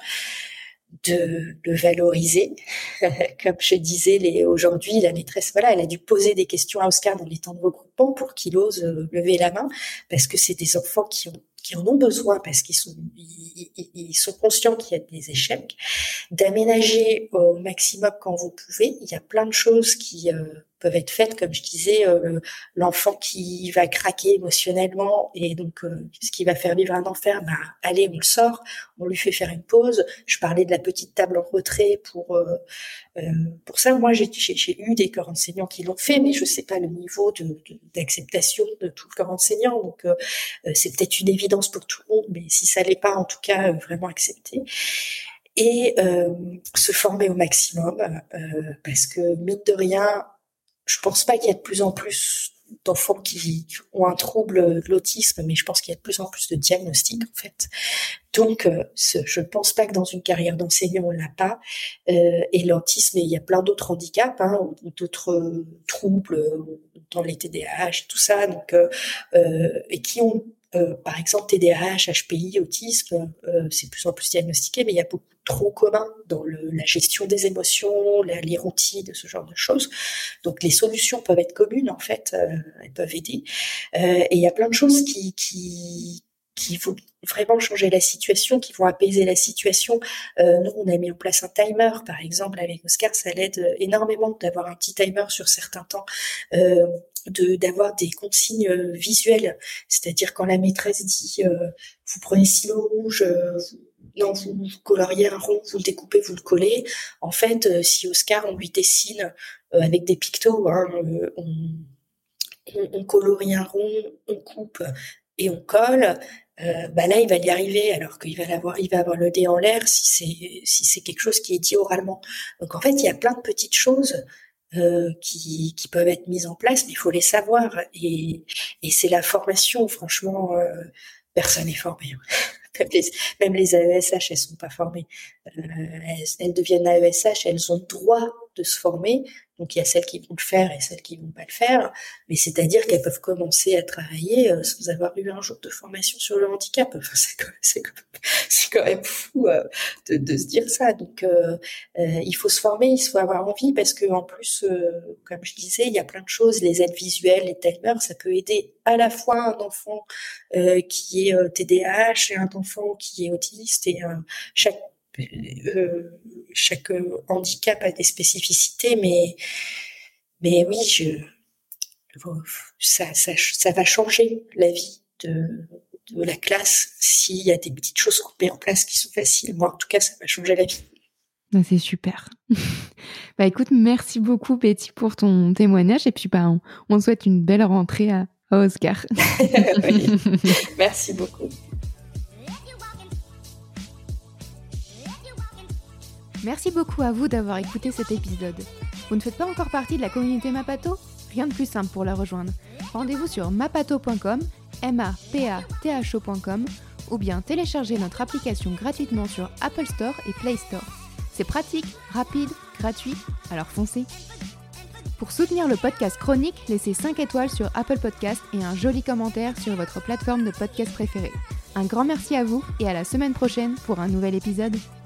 de le valoriser. Comme je disais, les, aujourd'hui, la maîtresse, voilà, elle a dû poser des questions à Oscar dans les temps de regroupement pour qu'il ose euh, lever la main, parce que c'est des enfants qui ont qui en ont besoin, parce qu'ils sont ils, ils, ils sont conscients qu'il y a des échecs, d'aménager au maximum quand vous pouvez. Il y a plein de choses qui euh, peuvent être faites, comme je disais, euh, l'enfant qui va craquer émotionnellement et donc euh, ce qui va faire vivre un enfer, bah allez, on le sort, on lui fait faire une pause. Je parlais de la petite table en retrait pour euh, euh, pour ça. Moi, j'ai, j'ai, j'ai eu des corps enseignants qui l'ont fait, mais je sais pas le niveau de, de, d'acceptation de tout le corps enseignant. Donc euh, c'est peut-être une évidence pour tout le monde, mais si ça l'est pas, en tout cas, euh, vraiment accepté. Et euh, se former au maximum, euh, parce que mine de rien, je pense pas qu'il y a de plus en plus d'enfants qui ont un trouble de l'autisme, mais je pense qu'il y a de plus en plus de diagnostics en fait. Donc, euh, ce, je ne pense pas que dans une carrière d'enseignant on l'a pas. Euh, et l'autisme, il y a plein d'autres handicaps, hein, ou d'autres euh, troubles, euh, dans les T D A H et tout ça, donc euh, euh, et qui ont Euh, par exemple, T D A H, H P I, autisme, euh, c'est de plus en plus diagnostiqué, mais il y a beaucoup de troncs communs dans le, la gestion des émotions, la, les routines, ce genre de choses. Donc, les solutions peuvent être communes, en fait, euh, elles peuvent aider. Euh, et il y a plein de choses qui, qui, qui vont vraiment changer la situation, qui vont apaiser la situation. Euh, nous, on a mis en place un timer, par exemple, avec Oscar, ça l'aide énormément d'avoir un petit timer sur certains temps. Euh, de d'avoir des consignes euh, visuelles, c'est-à-dire quand la maîtresse dit euh, vous prenez stylo rouge, euh, vous, non vous, vous coloriez un rond, vous le découpez, vous le collez. En fait, euh, si Oscar on lui dessine euh, avec des pictos, hein, euh, on, on, on colorie un rond, on coupe et on colle. Euh, bah là, il va y arriver, alors qu'il va l'avoir, il va avoir le dé en l'air si c'est si c'est quelque chose qui est dit oralement. Donc en fait, il y a plein de petites choses euh, qui qui peuvent être mises en place, mais il faut les savoir. Et et c'est la formation, franchement, euh, personne n'est formé. Même les, même les A E S H, elles sont pas formées. Euh, elles, elles deviennent A E S H, elles ont le droit de se former. Donc il y a celles qui vont le faire et celles qui vont pas le faire. Mais c'est-à-dire qu'elles peuvent commencer à travailler euh, sans avoir eu un jour de formation sur le handicap. Enfin, c'est quand même, c'est quand même, c'est quand même fou euh, de, de se dire ça. Donc euh, euh, il faut se former, il faut avoir envie parce que en plus, euh, comme je disais, il y a plein de choses. Les aides visuelles, les timers, ça peut aider à la fois un enfant euh, qui est euh, T D A H et un enfant qui est autiste. Et euh, chaque euh, chaque handicap a des spécificités, mais mais oui, je, ça, ça, ça va changer la vie de, de la classe s'il y a des petites choses coupées en place qui sont faciles. Moi, en tout cas, ça va changer la vie. C'est super. Bah écoute, merci beaucoup Betty pour ton témoignage et puis bah on, on souhaite une belle rentrée à, à Oscar. Oui. Merci beaucoup. Merci beaucoup à vous d'avoir écouté cet épisode. Vous ne faites pas encore partie de la communauté Mapato ? Rien de plus simple pour la rejoindre. Rendez-vous sur mapato point com, m a p a t h o point com, ou bien téléchargez notre application gratuitement sur Apple Store et Play Store. C'est pratique, rapide, gratuit, alors foncez. Pour soutenir le podcast Chronique, laissez cinq étoiles sur Apple Podcast et un joli commentaire sur votre plateforme de podcast préférée. Un grand merci à vous et à la semaine prochaine pour un nouvel épisode.